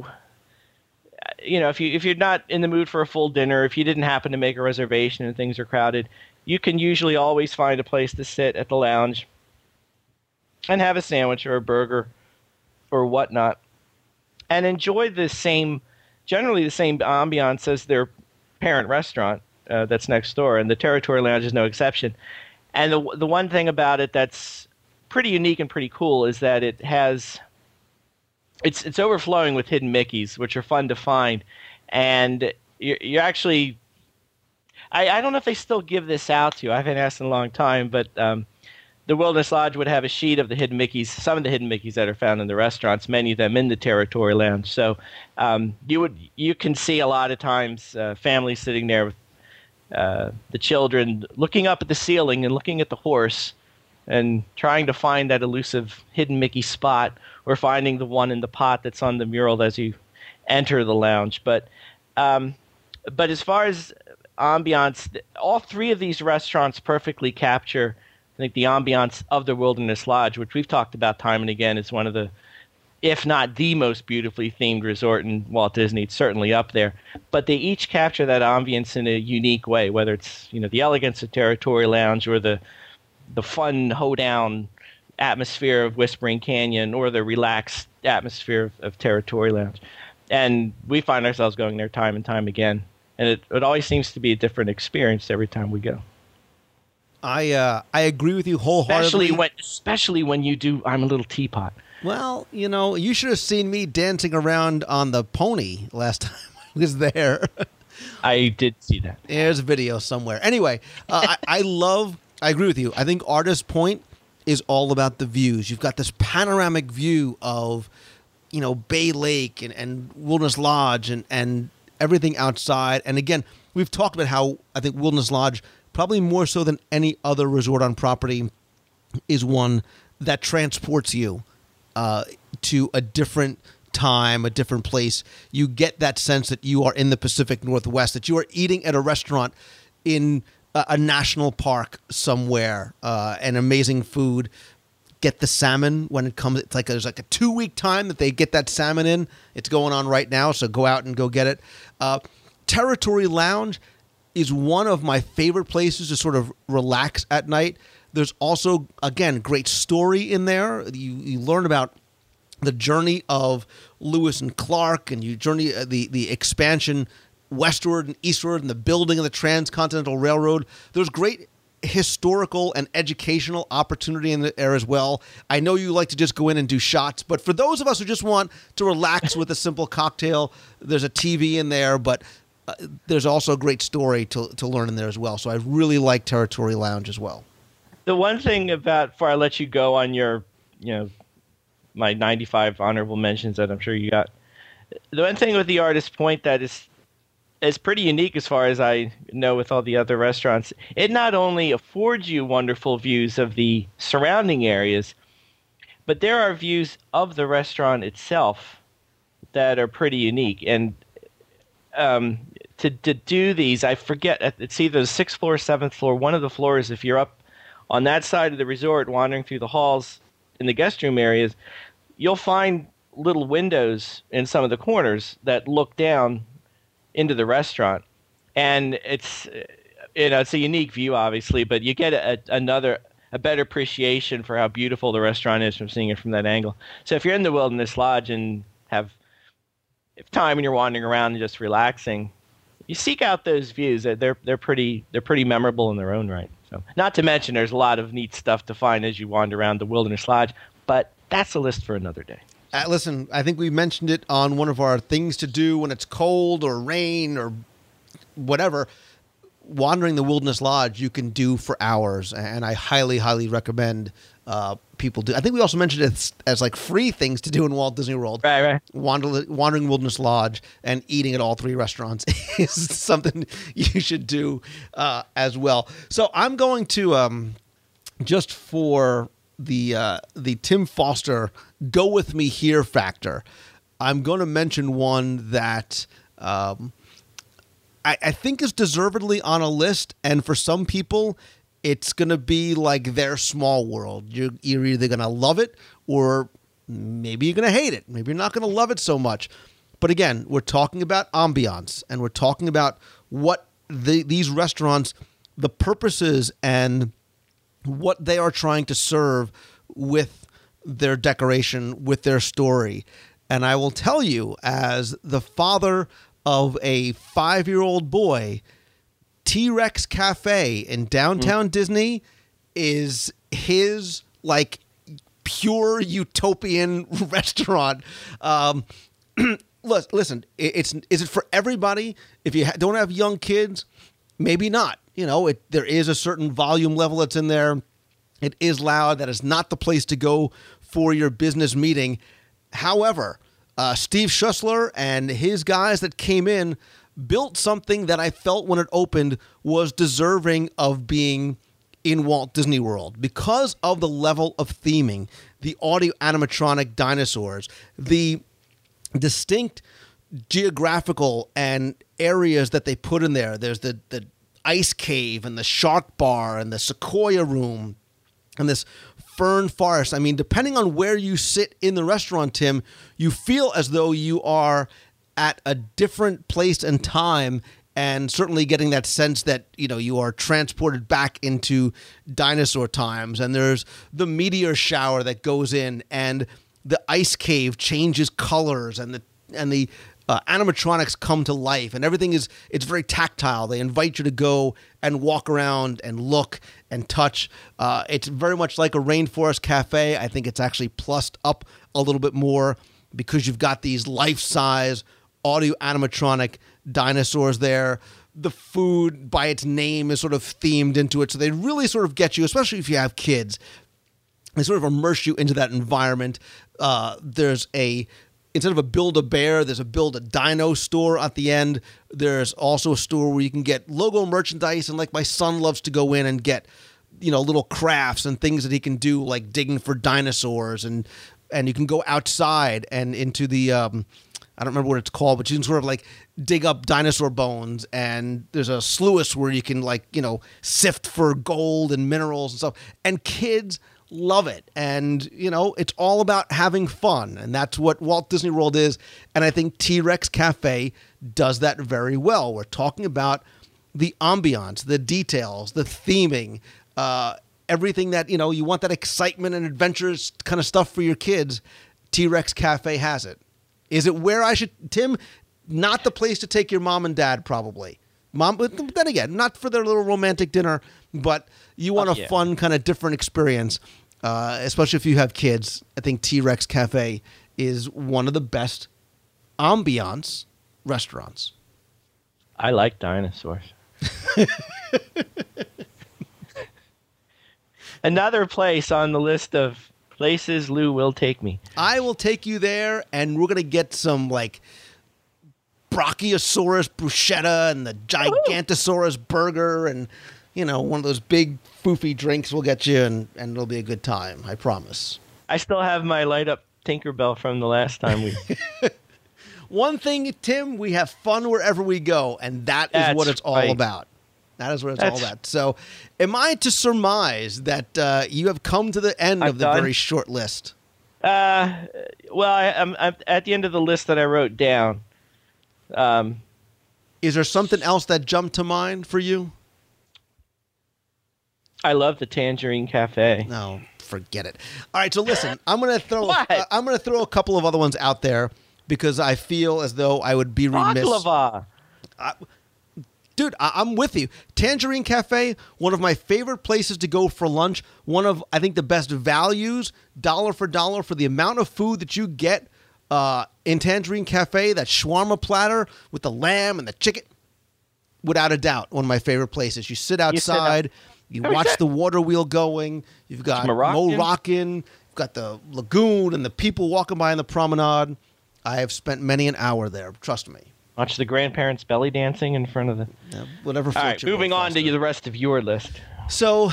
If you're not in the mood for a full dinner, if you didn't happen to make a reservation and things are crowded, you can usually always find a place to sit at the lounge and have a sandwich or a burger or whatnot and enjoy generally the same ambiance as their parent restaurant that's next door. And the Territory Lounge is no exception. And the one thing about it that's pretty unique and pretty cool is that it has... It's overflowing with hidden Mickeys, which are fun to find, and you're actually. I don't know if they still give this out to you. I haven't asked in a long time, but the Wilderness Lodge would have a sheet of the hidden Mickeys, some of the hidden Mickeys that are found in the restaurants, many of them in the Territory Lounge. So you can see a lot of times families sitting there with the children looking up at the ceiling and looking at the horse and trying to find that elusive hidden Mickey spot, or finding the one in the pot that's on the mural as you enter the lounge. But But as far as ambiance, all three of these restaurants perfectly capture, I think, the ambiance of the Wilderness Lodge, which we've talked about time and again. Is one of the, if not the most beautifully themed resort in Walt Disney. It's certainly up there. But they each capture that ambience in a unique way, whether it's the elegance of Territory Lounge or the fun hoedown atmosphere of Whispering Canyon or the relaxed atmosphere of Territory Lounge. And we find ourselves going there time and time again. And it always seems to be a different experience every time we go. I agree with you wholeheartedly. Especially when you do I'm a Little Teapot. Well, you should have seen me dancing around on the pony last time I was there. I did see that. There's a video somewhere. Anyway, I agree with you. I think Artist Point is all about the views. You've got this panoramic view of, Bay Lake and Wilderness Lodge and everything outside. And again, we've talked about how I think Wilderness Lodge, probably more so than any other resort on property, is one that transports you to a different time, a different place. You get that sense that you are in the Pacific Northwest, that you are eating at a restaurant in a national park somewhere, and amazing food. Get the salmon when it comes. It's like there's like a 2-week time that they get that salmon in. It's going on right now, so go out and go get it. Territory Lounge is one of my favorite places to sort of relax at night. There's also, again, great story in there. You learn about the journey of Lewis and Clark, and you journey the expansion westward and eastward and the building of the Transcontinental Railroad. There's great historical and educational opportunity in there as well. I know you like to just go in and do shots, but for those of us who just want to relax with a simple cocktail, there's a TV in there, but there's also a great story to learn in there as well. So I really like Territory Lounge as well. The one thing about, before I let you go on your, my 95 honorable mentions that I'm sure you got, the one thing with the Artist Point that is pretty unique as far as I know with all the other restaurants, it not only affords you wonderful views of the surrounding areas, but there are views of the restaurant itself that are pretty unique. And to do these, I forget, it's either the 6th floor, 7th floor, one of the floors, if you're up on that side of the resort wandering through the halls in the guest room areas, you'll find little windows in some of the corners that look down into the restaurant. And it's it's a unique view, obviously, but you get a better appreciation for how beautiful the restaurant is from seeing it from that angle. So if you're in the Wilderness Lodge and have time and you're wandering around and just relaxing, you seek out those views. They're pretty memorable in their own right. So, not to mention there's a lot of neat stuff to find as you wander around the Wilderness Lodge, but that's a list for another day. Listen, I think we mentioned it on one of our things to do when it's cold or rain or whatever. Wandering the Wilderness Lodge you can do for hours, and I highly, highly recommend people do. I think we also mentioned it as like free things to do in Walt Disney World. Right. Wandering Wilderness Lodge and eating at all 3 restaurants is something you should do as well. So I'm going to just for the Tim Foster go with me here factor, I'm going to mention one that I think is deservedly on a list, and for some people it's going to be like their small world. You're either going to love it or maybe you're going to hate it. Maybe you're not going to love it so much. But again, we're talking about ambiance, and we're talking about what these restaurants, the purposes and what they are trying to serve with their decoration, with their story. And I will tell you, as the father of a 5-year-old boy, T-Rex Cafe in downtown Disney is his like pure utopian restaurant. Listen, is it for everybody? If you don't have young kids, maybe not. There is a certain volume level that's in there. It is loud. That is not the place to go for your business meeting. However, Steve Schussler and his guys that came in built something that I felt when it opened was deserving of being in Walt Disney World because of the level of theming, the audio animatronic dinosaurs, the distinct geographical and areas that they put in there. There's the ice cave and the shark bar and the sequoia room and this fern forest. I mean, depending on where you sit in the restaurant, Tim, you feel as though you are at a different place and time, and certainly getting that sense that, you are transported back into dinosaur times. And there's the meteor shower that goes in, and the ice cave changes colors, and the animatronics come to life, and it's very tactile. They invite you to go and walk around and look and touch. It's very much like a Rainforest Cafe. I think it's actually plussed up a little bit more because you've got these life-size audio animatronic dinosaurs there. The food by its name is sort of themed into it, so they really sort of get you, especially if you have kids. They sort of immerse you into that environment. Instead of a Build-A-Bear, there's a Build-A-Dino store at the end. There's also a store where you can get logo merchandise, and like my son loves to go in and get, little crafts and things that he can do, like digging for dinosaurs, and you can go outside and into the I don't remember what it's called, but you can sort of like dig up dinosaur bones, and there's a sluice where you can sift for gold and minerals and stuff. And kids love it. And, it's all about having fun. And that's what Walt Disney World is. And I think T-Rex Cafe does that very well. We're talking about the ambiance, the details, the theming, everything that, you want that excitement and adventurous kind of stuff for your kids. T-Rex Cafe has it. Is it where I should, Tim? Not the place to take your mom and dad, probably. But then again, not for their little romantic dinner, but you want a fun kind of different experience, especially if you have kids. I think T-Rex Cafe is one of the best ambiance restaurants. I like dinosaurs. Another place on the list of places Lou will take me. I will take you there, and we're going to get some, Brachiosaurus bruschetta and the Gigantosaurus burger, and one of those big foofy drinks we'll get you, and it'll be a good time, I promise. I still have my light up Tinkerbell from the last time we One thing, Tim, we have fun wherever we go, and that's what it's all about. That is what it's all about. So am I to surmise that you have come to the end of the very short list? Well, I'm at the end of the list that I wrote down. Is there something else that jumped to mind for you? I love the Tangerine Cafe. No, forget it. All right, so listen, I'm going to throw a couple of other ones out there because I feel as though I would be remiss. Baklava. Dude, I'm with you. Tangerine Cafe, one of my favorite places to go for lunch. One of, I think, the best values, dollar for dollar, for the amount of food that you get in Tangerine Cafe. That shawarma platter with the lamb and the chicken. Without a doubt, one of my favorite places. You sit outside, you watch the water wheel going. You've got Moroccan. You've got the lagoon and the people walking by on the promenade. I have spent many an hour there. Trust me. Watch the grandparents belly dancing in front of the... whatever. All right, moving on to the rest of your list. So,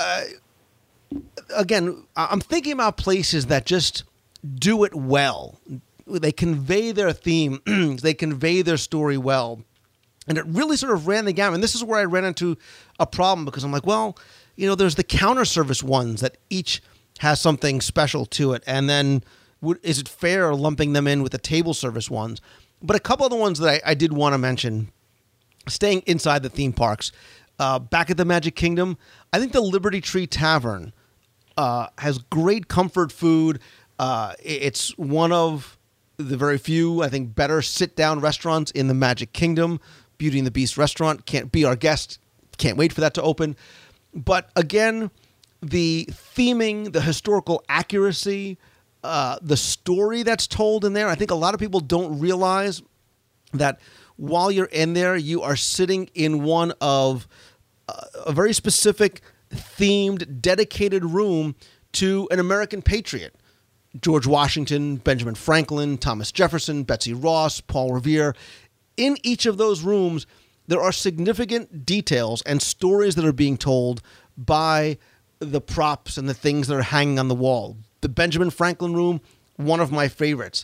again, I'm thinking about places that just do it well. They convey their theme. They convey their story well. And it really sort of ran the gamut. And this is where I ran into a problem because I'm like, well, there's the counter service ones that each has something special to it. And then is it fair lumping them in with the table service ones? But a couple of the ones that I did want to mention, staying inside the theme parks, back at the Magic Kingdom, I think the Liberty Tree Tavern has great comfort food. It's one of the very few, I think, better sit-down restaurants in the Magic Kingdom. Beauty and the Beast restaurant, can't be our guest. Can't wait for that to open. But again, the theming, the historical accuracy, the story that's told in there. I think a lot of people don't realize that while you're in there, you are sitting in one of a very specific, themed, dedicated room to an American patriot. George Washington, Benjamin Franklin, Thomas Jefferson, Betsy Ross, Paul Revere. In each of those rooms, there are significant details and stories that are being told by the props and the things that are hanging on the wall. The Benjamin Franklin room, one of my favorites.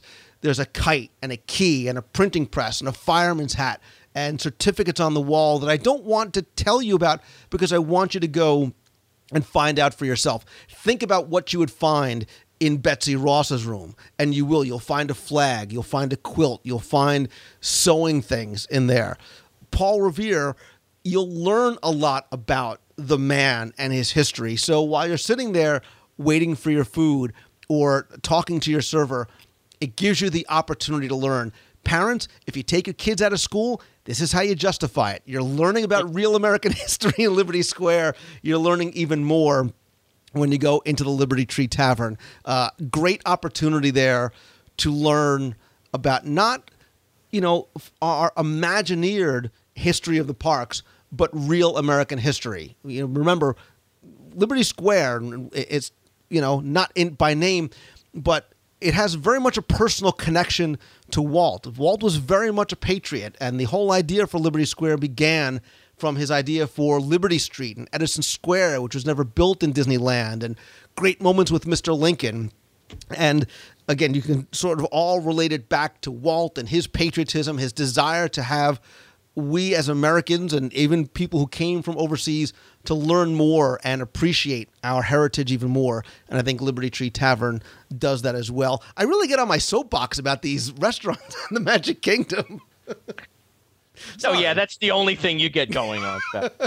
there's a kite and a key and a printing press and a fireman's hat and certificates on the wall that I don't want to tell you about because I want you to go and find out for yourself. Think about what you would find in Betsy Ross's room, and you will. You'll find a flag. You'll find a quilt. You'll find sewing things in there. Paul Revere, you'll learn a lot about the man and his history. So while you're sitting there waiting for your food or talking to your server, it gives you the opportunity to learn. Parents, if you take your kids out of school, this is how you justify it. You're learning about real American history in Liberty Square. You're learning even more when you go into the Liberty Tree Tavern. Great opportunity there to learn about not, our imagineered history of the parks, but real American history. Remember, Liberty Square, it's, not in by name, but it has very much a personal connection to Walt. Walt was very much a patriot, and the whole idea for Liberty Square began from his idea for Liberty Street and Edison Square, which was never built in Disneyland, and great moments with Mr. Lincoln. And again, you can sort of all relate it back to Walt and his patriotism, his desire to have we as Americans and even people who came from overseas to learn more and appreciate our heritage even more. And I think Liberty Tree Tavern does that as well. I really get on my soapbox about these restaurants in the Magic Kingdom. So yeah, that's the only thing you get going on.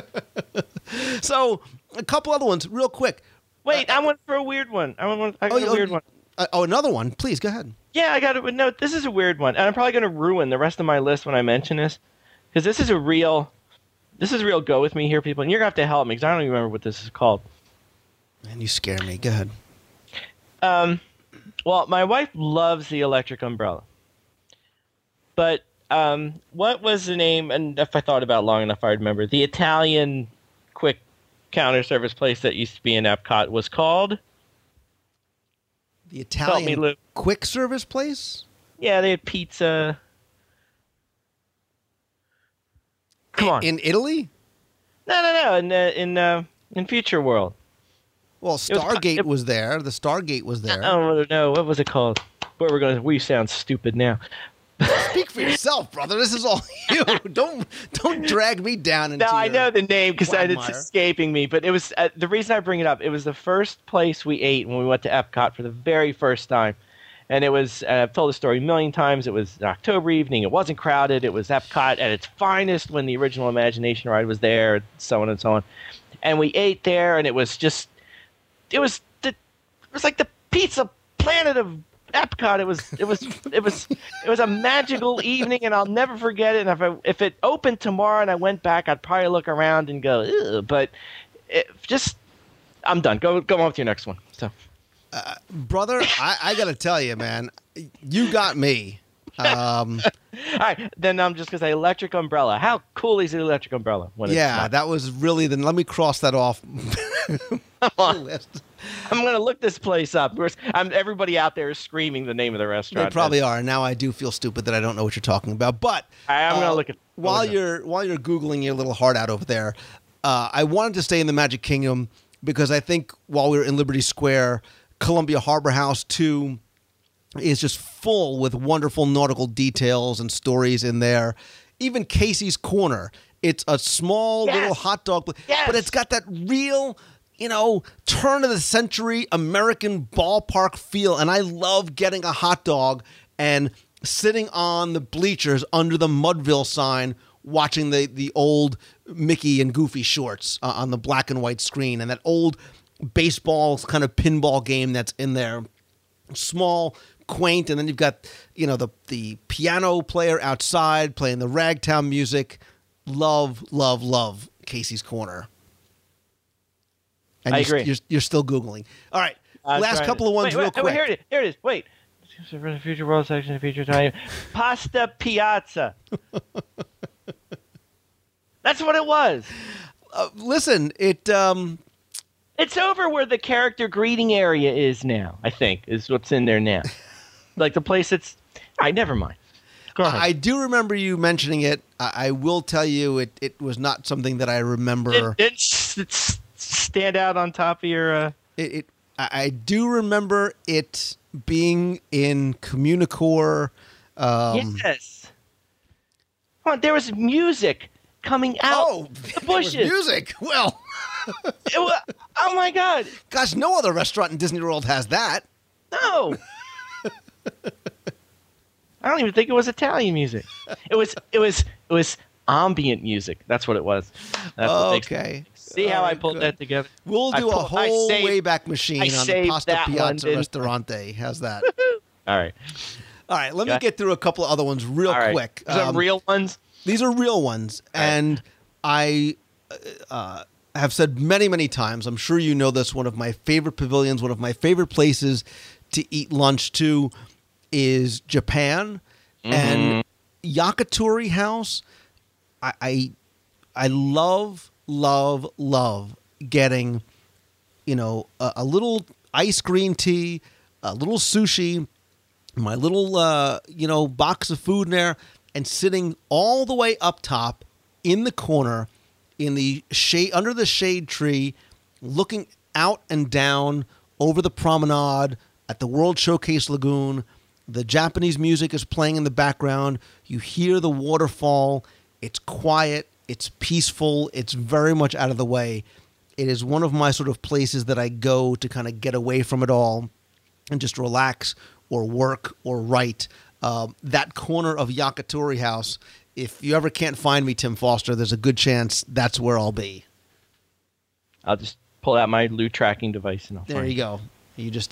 So a couple other ones real quick. Wait, I went for a weird one. I got a weird one. Another one. Please, go ahead. Yeah, I got it. No, this is a weird one. And I'm probably going to ruin the rest of my list when I mention this. Because this is a real go with me here, people. And you're going to have to help me because I don't even remember what this is called. Man, you scare me. Go ahead. Well, my wife loves the electric umbrella. But what was the name? And if I thought about it long enough, I'd remember. The Italian quick counter service place that used to be in Epcot was called? The Italian quick service place? Yeah, they had pizza. Come on. In Italy? No. In Future World. Well, Stargate was there. The Stargate was there. I don't know. What was it called? We sound stupid now. Speak for yourself, brother. This is all you. Don't drag me down into. No, I know the name because it's quagmire. escaping me. But it was the reason I bring it up. It was the first place we ate when we went to Epcot for the very first time, and it was. I've told the story a million times. It was an October evening. It wasn't crowded. It was Epcot at its finest when the original Imagination ride was there, so on and so on. And we ate there, and it was like the pizza planet of Epcot. It was a magical evening, and I'll never forget it. And if it opened tomorrow and I went back, I'd probably look around and go, ugh. But I'm done. Go on with your next one. So, brother, I got to tell you, man, you got me. All right, then I'm just gonna say electric umbrella. How cool is the electric umbrella? That was really. Then let me cross that off. List. I'm going to look this place up. Everybody out there is screaming the name of the restaurant. They probably are. Now I do feel stupid that I don't know what you're talking about. But I'm going to look at while you're Googling your little heart out over there. I wanted to stay in the Magic Kingdom because I think while we were in Liberty Square, Columbia Harbor House 2 is just full with wonderful nautical details and stories in there. Even Casey's Corner. It's a small little hot dog place, but it's got that real, turn of the century American ballpark feel. And I love getting a hot dog and sitting on the bleachers under the Mudville sign, watching the old Mickey and Goofy shorts on the black and white screen, and that old baseball kind of pinball game that's in there. Small, quaint, and then you've got, the piano player outside playing the ragtime music. Love, love, love Casey's Corner. And I agree. You're still Googling. All right. Last couple of ones real quick. Here it is. Wait. For the Future World section, Future Time. Pasta Piazza. That's what it was. Listen, it's over where the character greeting area is now, I think, is what's in there now. Like the place that's... All right, never mind. Go ahead. I do remember you mentioning it. I will tell you it was not something that I remember. It stand out on top of your... I do remember it being in Communicore. Yes. Come on, there was music coming out of the there was bushes. music. Well, Oh my God! gosh, no other restaurant in Disney World has that. No. I don't even think it was Italian music. It was ambient music. That's what it was. That's what makes Okay. See how I pulled that together? We'll do a whole Wayback Machine on the saved Pasta that one, Piazza didn't I? Restaurante. How's that? All right. All right, let me get through a couple of other ones real All right. quick. Some real ones? These are real ones, and I have said many, many times, I'm sure you know this, one of my favorite pavilions, one of my favorite places to eat lunch to is Japan. And Yakitori House, I love getting, a little iced green tea, a little sushi, my little, box of food in there, and sitting all the way up top in the corner in the shade, under the shade tree, looking out and down over the promenade at the World Showcase Lagoon. The Japanese music is playing in the background. You hear the waterfall. It's quiet. It's peaceful. It's very much out of the way. It is one of my sort of places that I go to kind of get away from it all and just relax or work or write. That corner of Yakitori House, if you ever can't find me, Tim Foster, there's a good chance that's where I'll be. I'll just pull out my Lou tracking device and I'll There find you go. You just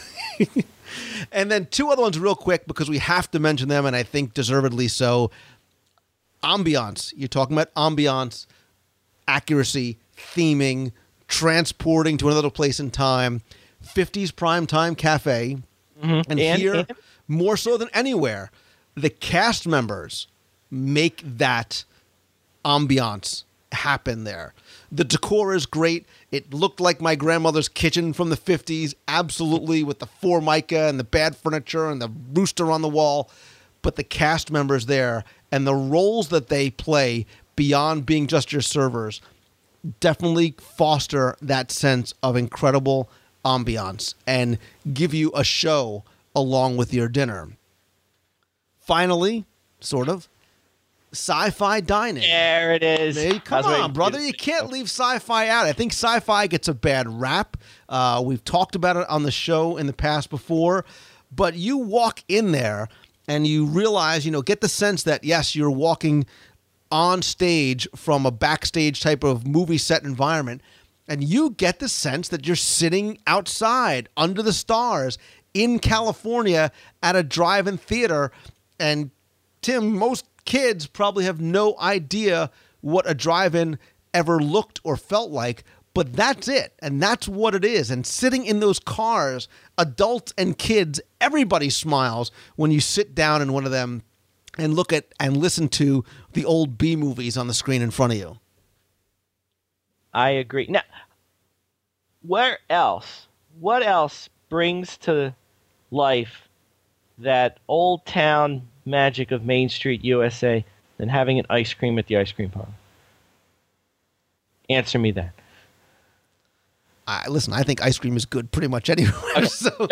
and then two other ones real quick because we have to mention them, and I think deservedly so. Ambiance. You're talking about ambiance, accuracy, theming, transporting to another place in time. 50s Primetime Cafe. And here, more so than anywhere, the cast members make that ambiance happen there. The decor is great. It looked like my grandmother's kitchen from the 50s, absolutely, with the Formica and the bad furniture and the rooster on the wall. But the cast members there and the roles that they play beyond being just your servers definitely foster that sense of incredible ambiance and give you a show along with your dinner. Finally, sort of, sci-fi dining. There it is. Hey, come on, brother. You can't leave sci-fi out. I think sci-fi gets a bad rap. We've talked about it on the show in the past before. But you walk in there and you realize, get the sense that, yes, you're walking on stage from a backstage type of movie set environment. And you get the sense that you're sitting outside under the stars in California at a drive-in theater. And Tim, most kids probably have no idea what a drive-in ever looked or felt like, but that's it, and that's what it is. And sitting in those cars, adults and kids, everybody smiles when you sit down in one of them and look at and listen to the old B movies on the screen in front of you. I agree. Now, what else brings to life that old town magic of Main Street, USA, than having an ice cream at the ice cream parlor? Answer me that. Listen, I think ice cream is good pretty much anywhere. Okay. So.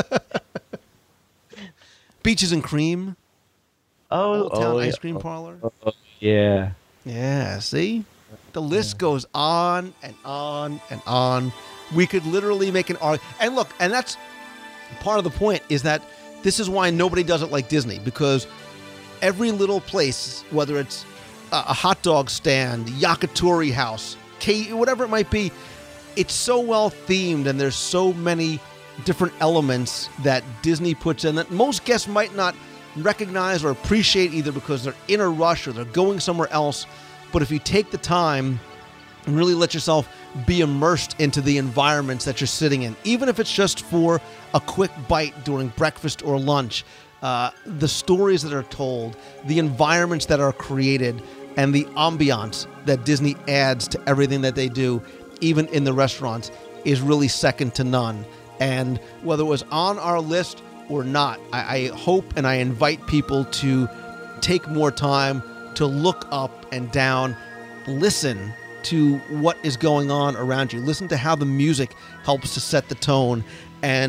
Beaches and Cream. Old Town Ice Cream Parlor. Yeah. Yeah, see? The list goes on and on and on. We could literally make an argument. And look, and that's part of the point, is that this is why nobody does it like Disney, because every little place, whether it's a hot dog stand, yakitori house, whatever it might be, it's so well themed and there's so many different elements that Disney puts in that most guests might not recognize or appreciate, either because they're in a rush or they're going somewhere else. But if you take the time and really let yourself be immersed into the environments that you're sitting in, even if it's just for a quick bite during breakfast or lunch, the stories that are told, the environments that are created, and the ambiance that Disney adds to everything that they do, even in the restaurants, is really second to none. And whether it was on our list or not, I hope and I invite people to take more time to look up and down, listen to what is going on around you, listen to how the music helps to set the tone, and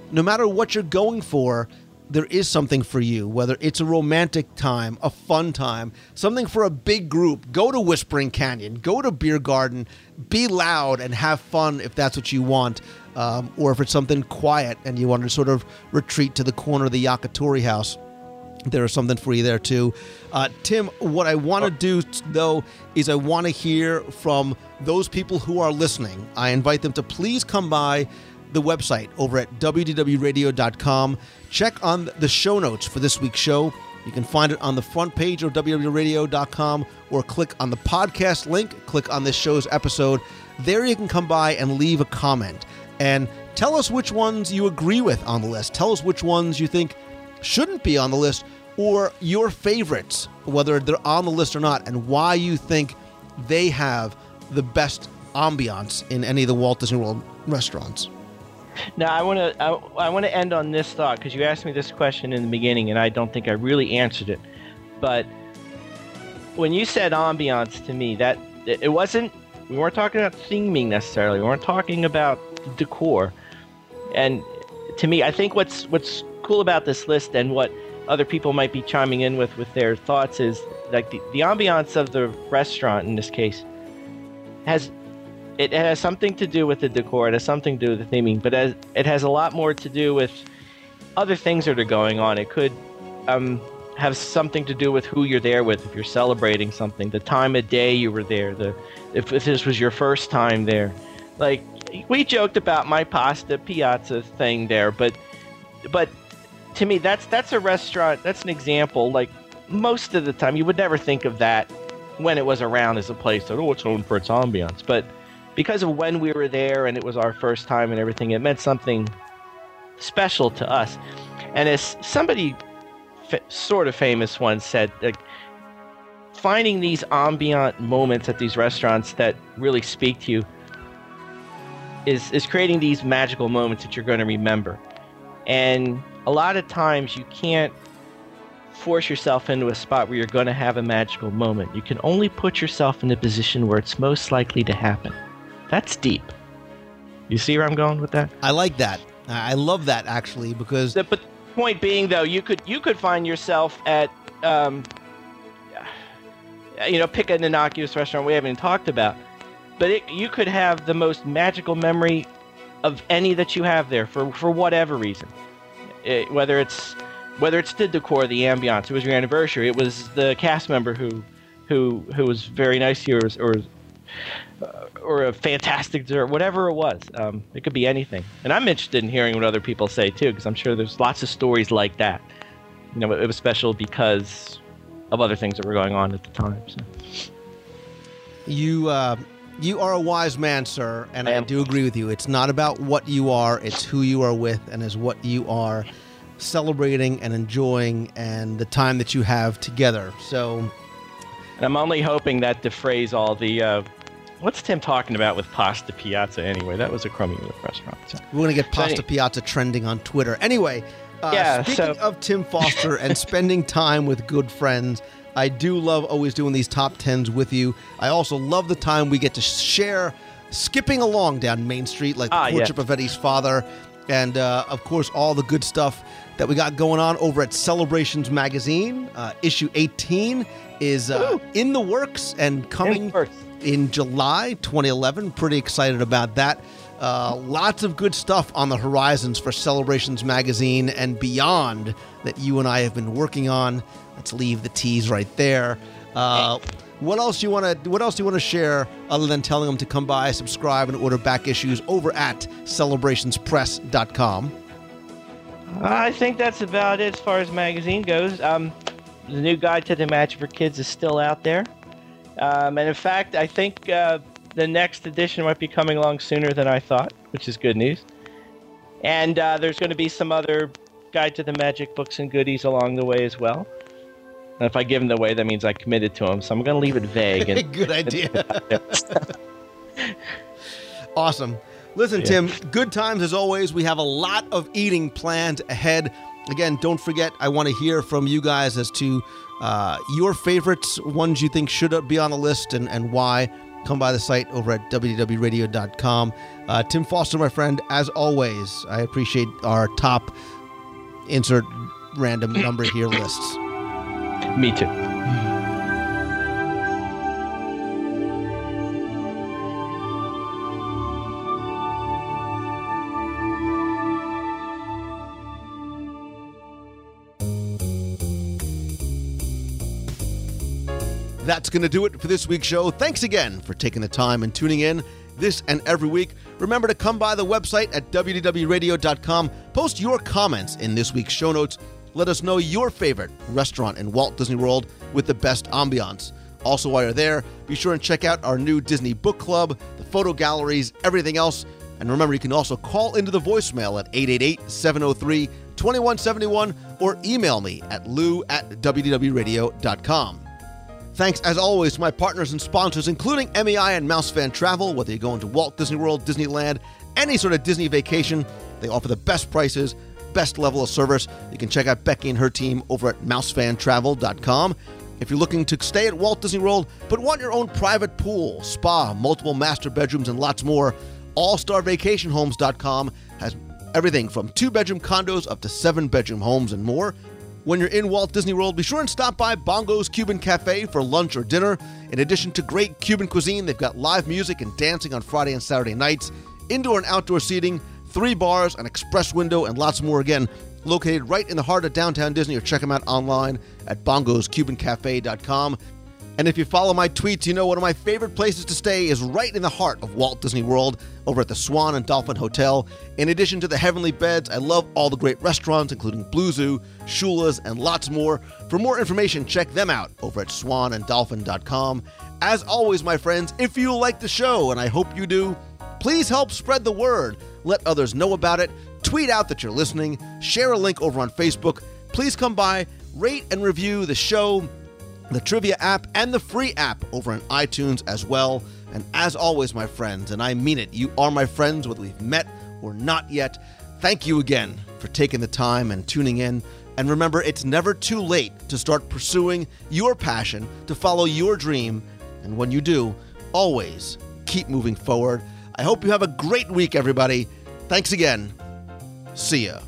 no matter what you're going for, there is something for you, whether it's a romantic time, a fun time, something for a big group. Go to Whispering Canyon, go to Beer Garden, be loud and have fun if that's what you want. Or if it's something quiet and you want to sort of retreat to the corner of the Yakitori house, there is something for you there too. Tim, what I want to do though is I want to hear from those people who are listening. I invite them to please come by the website over at wdwradio.com. Check on the show notes for this week's show. You can find it on the front page of wdwradio.com or click on the podcast link, click on this show's episode. There you can come by and leave a comment and tell us which ones you agree with on the list. Tell us which ones you think shouldn't be on the list or your favorites, whether they're on the list or not, and why you think they have the best ambiance in any of the Walt Disney World restaurants. Now, I want to end on this thought, because you asked me this question in the beginning, and I don't think I really answered it. But when you said ambiance to me, that it wasn't. We weren't talking about theming necessarily. We weren't talking about decor. And to me, I think what's cool about this list and what other people might be chiming in with their thoughts is like the ambiance of the restaurant in this case has something to do with the decor. It has something to do with the theming, but it has a lot more to do with other things that are going on. It could have something to do with who you're there with, if you're celebrating something, the time of day you were there, if this was your first time there. Like, we joked about my Pasta Piazza thing there, but to me, that's a restaurant, that's an example. Like, most of the time, you would never think of that when it was around as a place that, it's known for its ambiance. But because of when we were there and it was our first time and everything, it meant something special to us. And as somebody sort of famous once said, like, finding these ambient moments at these restaurants that really speak to you is creating these magical moments that you're going to remember. And a lot of times you can't force yourself into a spot where you're going to have a magical moment. You can only put yourself in a position where it's most likely to happen. That's deep. You see where I'm going with that? I like that. I love that, actually, because... But the point being, though, you could find yourself at, pick an innocuous restaurant we haven't even talked about, but you could have the most magical memory of any that you have there for whatever reason. Whether it's the decor, the ambiance, it was your anniversary, it was the cast member who was very nice to you, or a fantastic dessert, whatever it was. It could be anything. And I'm interested in hearing what other people say, too, because I'm sure there's lots of stories like that. You know, it was special because of other things that were going on at the time. So. You are a wise man, sir, and I do agree with you. It's not about what you are, it's who you are with, and is what you are celebrating and enjoying and the time that you have together. So, and I'm only hoping that defrays all the... what's Tim talking about with Pasta Piazza anyway? That was a crummy restaurant. So. We're going to get Pasta Piazza trending on Twitter. Anyway, speaking of Tim Foster and spending time with good friends, I do love always doing these top 10s with you. I also love the time we get to share skipping along down Main Street, like the courtship of Eddie's father, and of course all the good stuff that we got going on over at Celebrations Magazine. Issue 18 is in the works and coming in July 2011. Pretty excited about that. Lots of good stuff on the horizons for Celebrations Magazine and beyond that you and I have been working on. Let's leave the tease right there. What else do you want to share other than telling them to come by, subscribe, and order back issues over at celebrationspress.com? I think that's about it as far as magazine goes. The new guide to the Magic for Kids is still out there. And in fact, I think the next edition might be coming along sooner than I thought, which is good news. And there's going to be some other Guide to the Magic books and goodies along the way as well. And if I give them away, that means I committed to them. So I'm going to leave it vague. And good idea. Awesome. Listen, Tim, good times as always. We have a lot of eating planned ahead. Again, don't forget, I want to hear from you guys as to your favorites, ones you think should be on the list and why. come by the site over at wdwradio.com. Tim Foster, my friend, as always, I appreciate our top insert random number here lists. Me too. That's going to do it for this week's show. Thanks again for taking the time and tuning in this and every week. Remember to come by the website at wdwradio.com. Post your comments in this week's show notes. Let us know your favorite restaurant in Walt Disney World with the best ambiance. Also, while you're there, be sure and check out our new Disney Book Club, the photo galleries, everything else. And remember, you can also call into the voicemail at 888-703-2171 or email me at lou@wdwradio.com. Thanks, as always, to my partners and sponsors, including MEI and Mouse Fan Travel. Whether you're going to Walt Disney World, Disneyland, any sort of Disney vacation, they offer the best prices, best level of service. You can check out Becky and her team over at mousefantravel.com. If you're looking to stay at Walt Disney World but want your own private pool, spa, multiple master bedrooms, and lots more, allstarvacationhomes.com has everything from 2-bedroom condos up to 7-bedroom homes and more. When you're in Walt Disney World, be sure and stop by Bongo's Cuban Cafe for lunch or dinner. In addition to great Cuban cuisine, they've got live music and dancing on Friday and Saturday nights, indoor and outdoor seating, 3 bars, an express window, and lots more. Again, located right in the heart of downtown Disney, or check them out online at bongoscubancafe.com. And if you follow my tweets, you know one of my favorite places to stay is right in the heart of Walt Disney World, over at the Swan and Dolphin Hotel. In addition to the Heavenly Beds, I love all the great restaurants, including Blue Zoo, Shula's, and lots more. For more information, check them out over at swananddolphin.com. As always, my friends, if you like the show, and I hope you do, please help spread the word. Let others know about it. Tweet out that you're listening. Share a link over on Facebook. Please come by, rate and review the show, the Trivia app, and the free app over on iTunes as well. And as always, my friends, and I mean it, you are my friends whether we've met or not yet. Thank you again for taking the time and tuning in. And remember, it's never too late to start pursuing your passion, to follow your dream. And when you do, always keep moving forward. I hope you have a great week, everybody. Thanks again. See ya.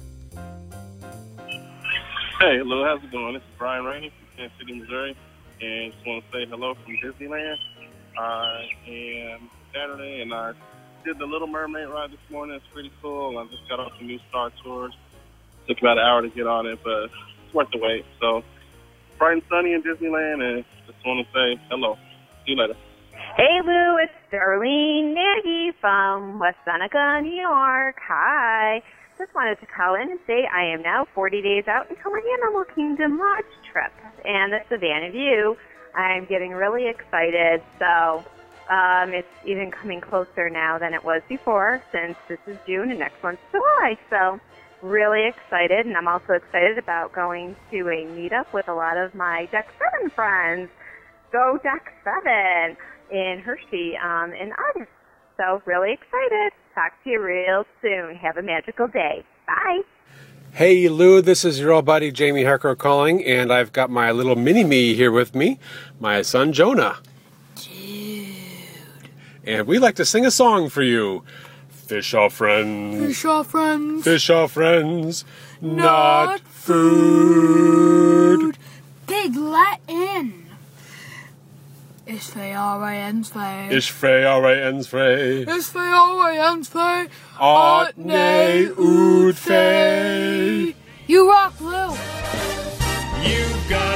Hey, hello, how's it going? This is Brian Rainey from Kansas City, Missouri. And just want to say hello from Disneyland. I am Saturday, and I did the Little Mermaid ride this morning. It's pretty cool. I just got off the New Star Tours. Took about an hour to get on it, but it's worth the wait. So, bright and sunny in Disneyland, and just want to say hello. See you later. Hey, Lou, it's Darlene Nagy from West Seneca, New York. Hi. Just wanted to call in and say I am now 40 days out until my Animal Kingdom Lodge trip, and the Savannah View. I'm getting really excited, so it's even coming closer now than it was before, since this is June and next month's July. So really excited, and I'm also excited about going to a meetup with a lot of my Deck 7 friends. Go Deck 7 in Hershey in August. So really excited. Talk to you real soon. Have a magical day. Bye. Hey Lou, this is your old buddy Jamie Harker calling, and I've got my little mini-me here with me, my son Jonah. Dude. And we'd like to sing a song for you. Fish are friends. Fish are friends. Fish are friends. Not food. Big Latin. Is fei are ens fei. Is fei are ens fei. Is fei are ens fei. Art ne ud fei. You rock, Lou. You've got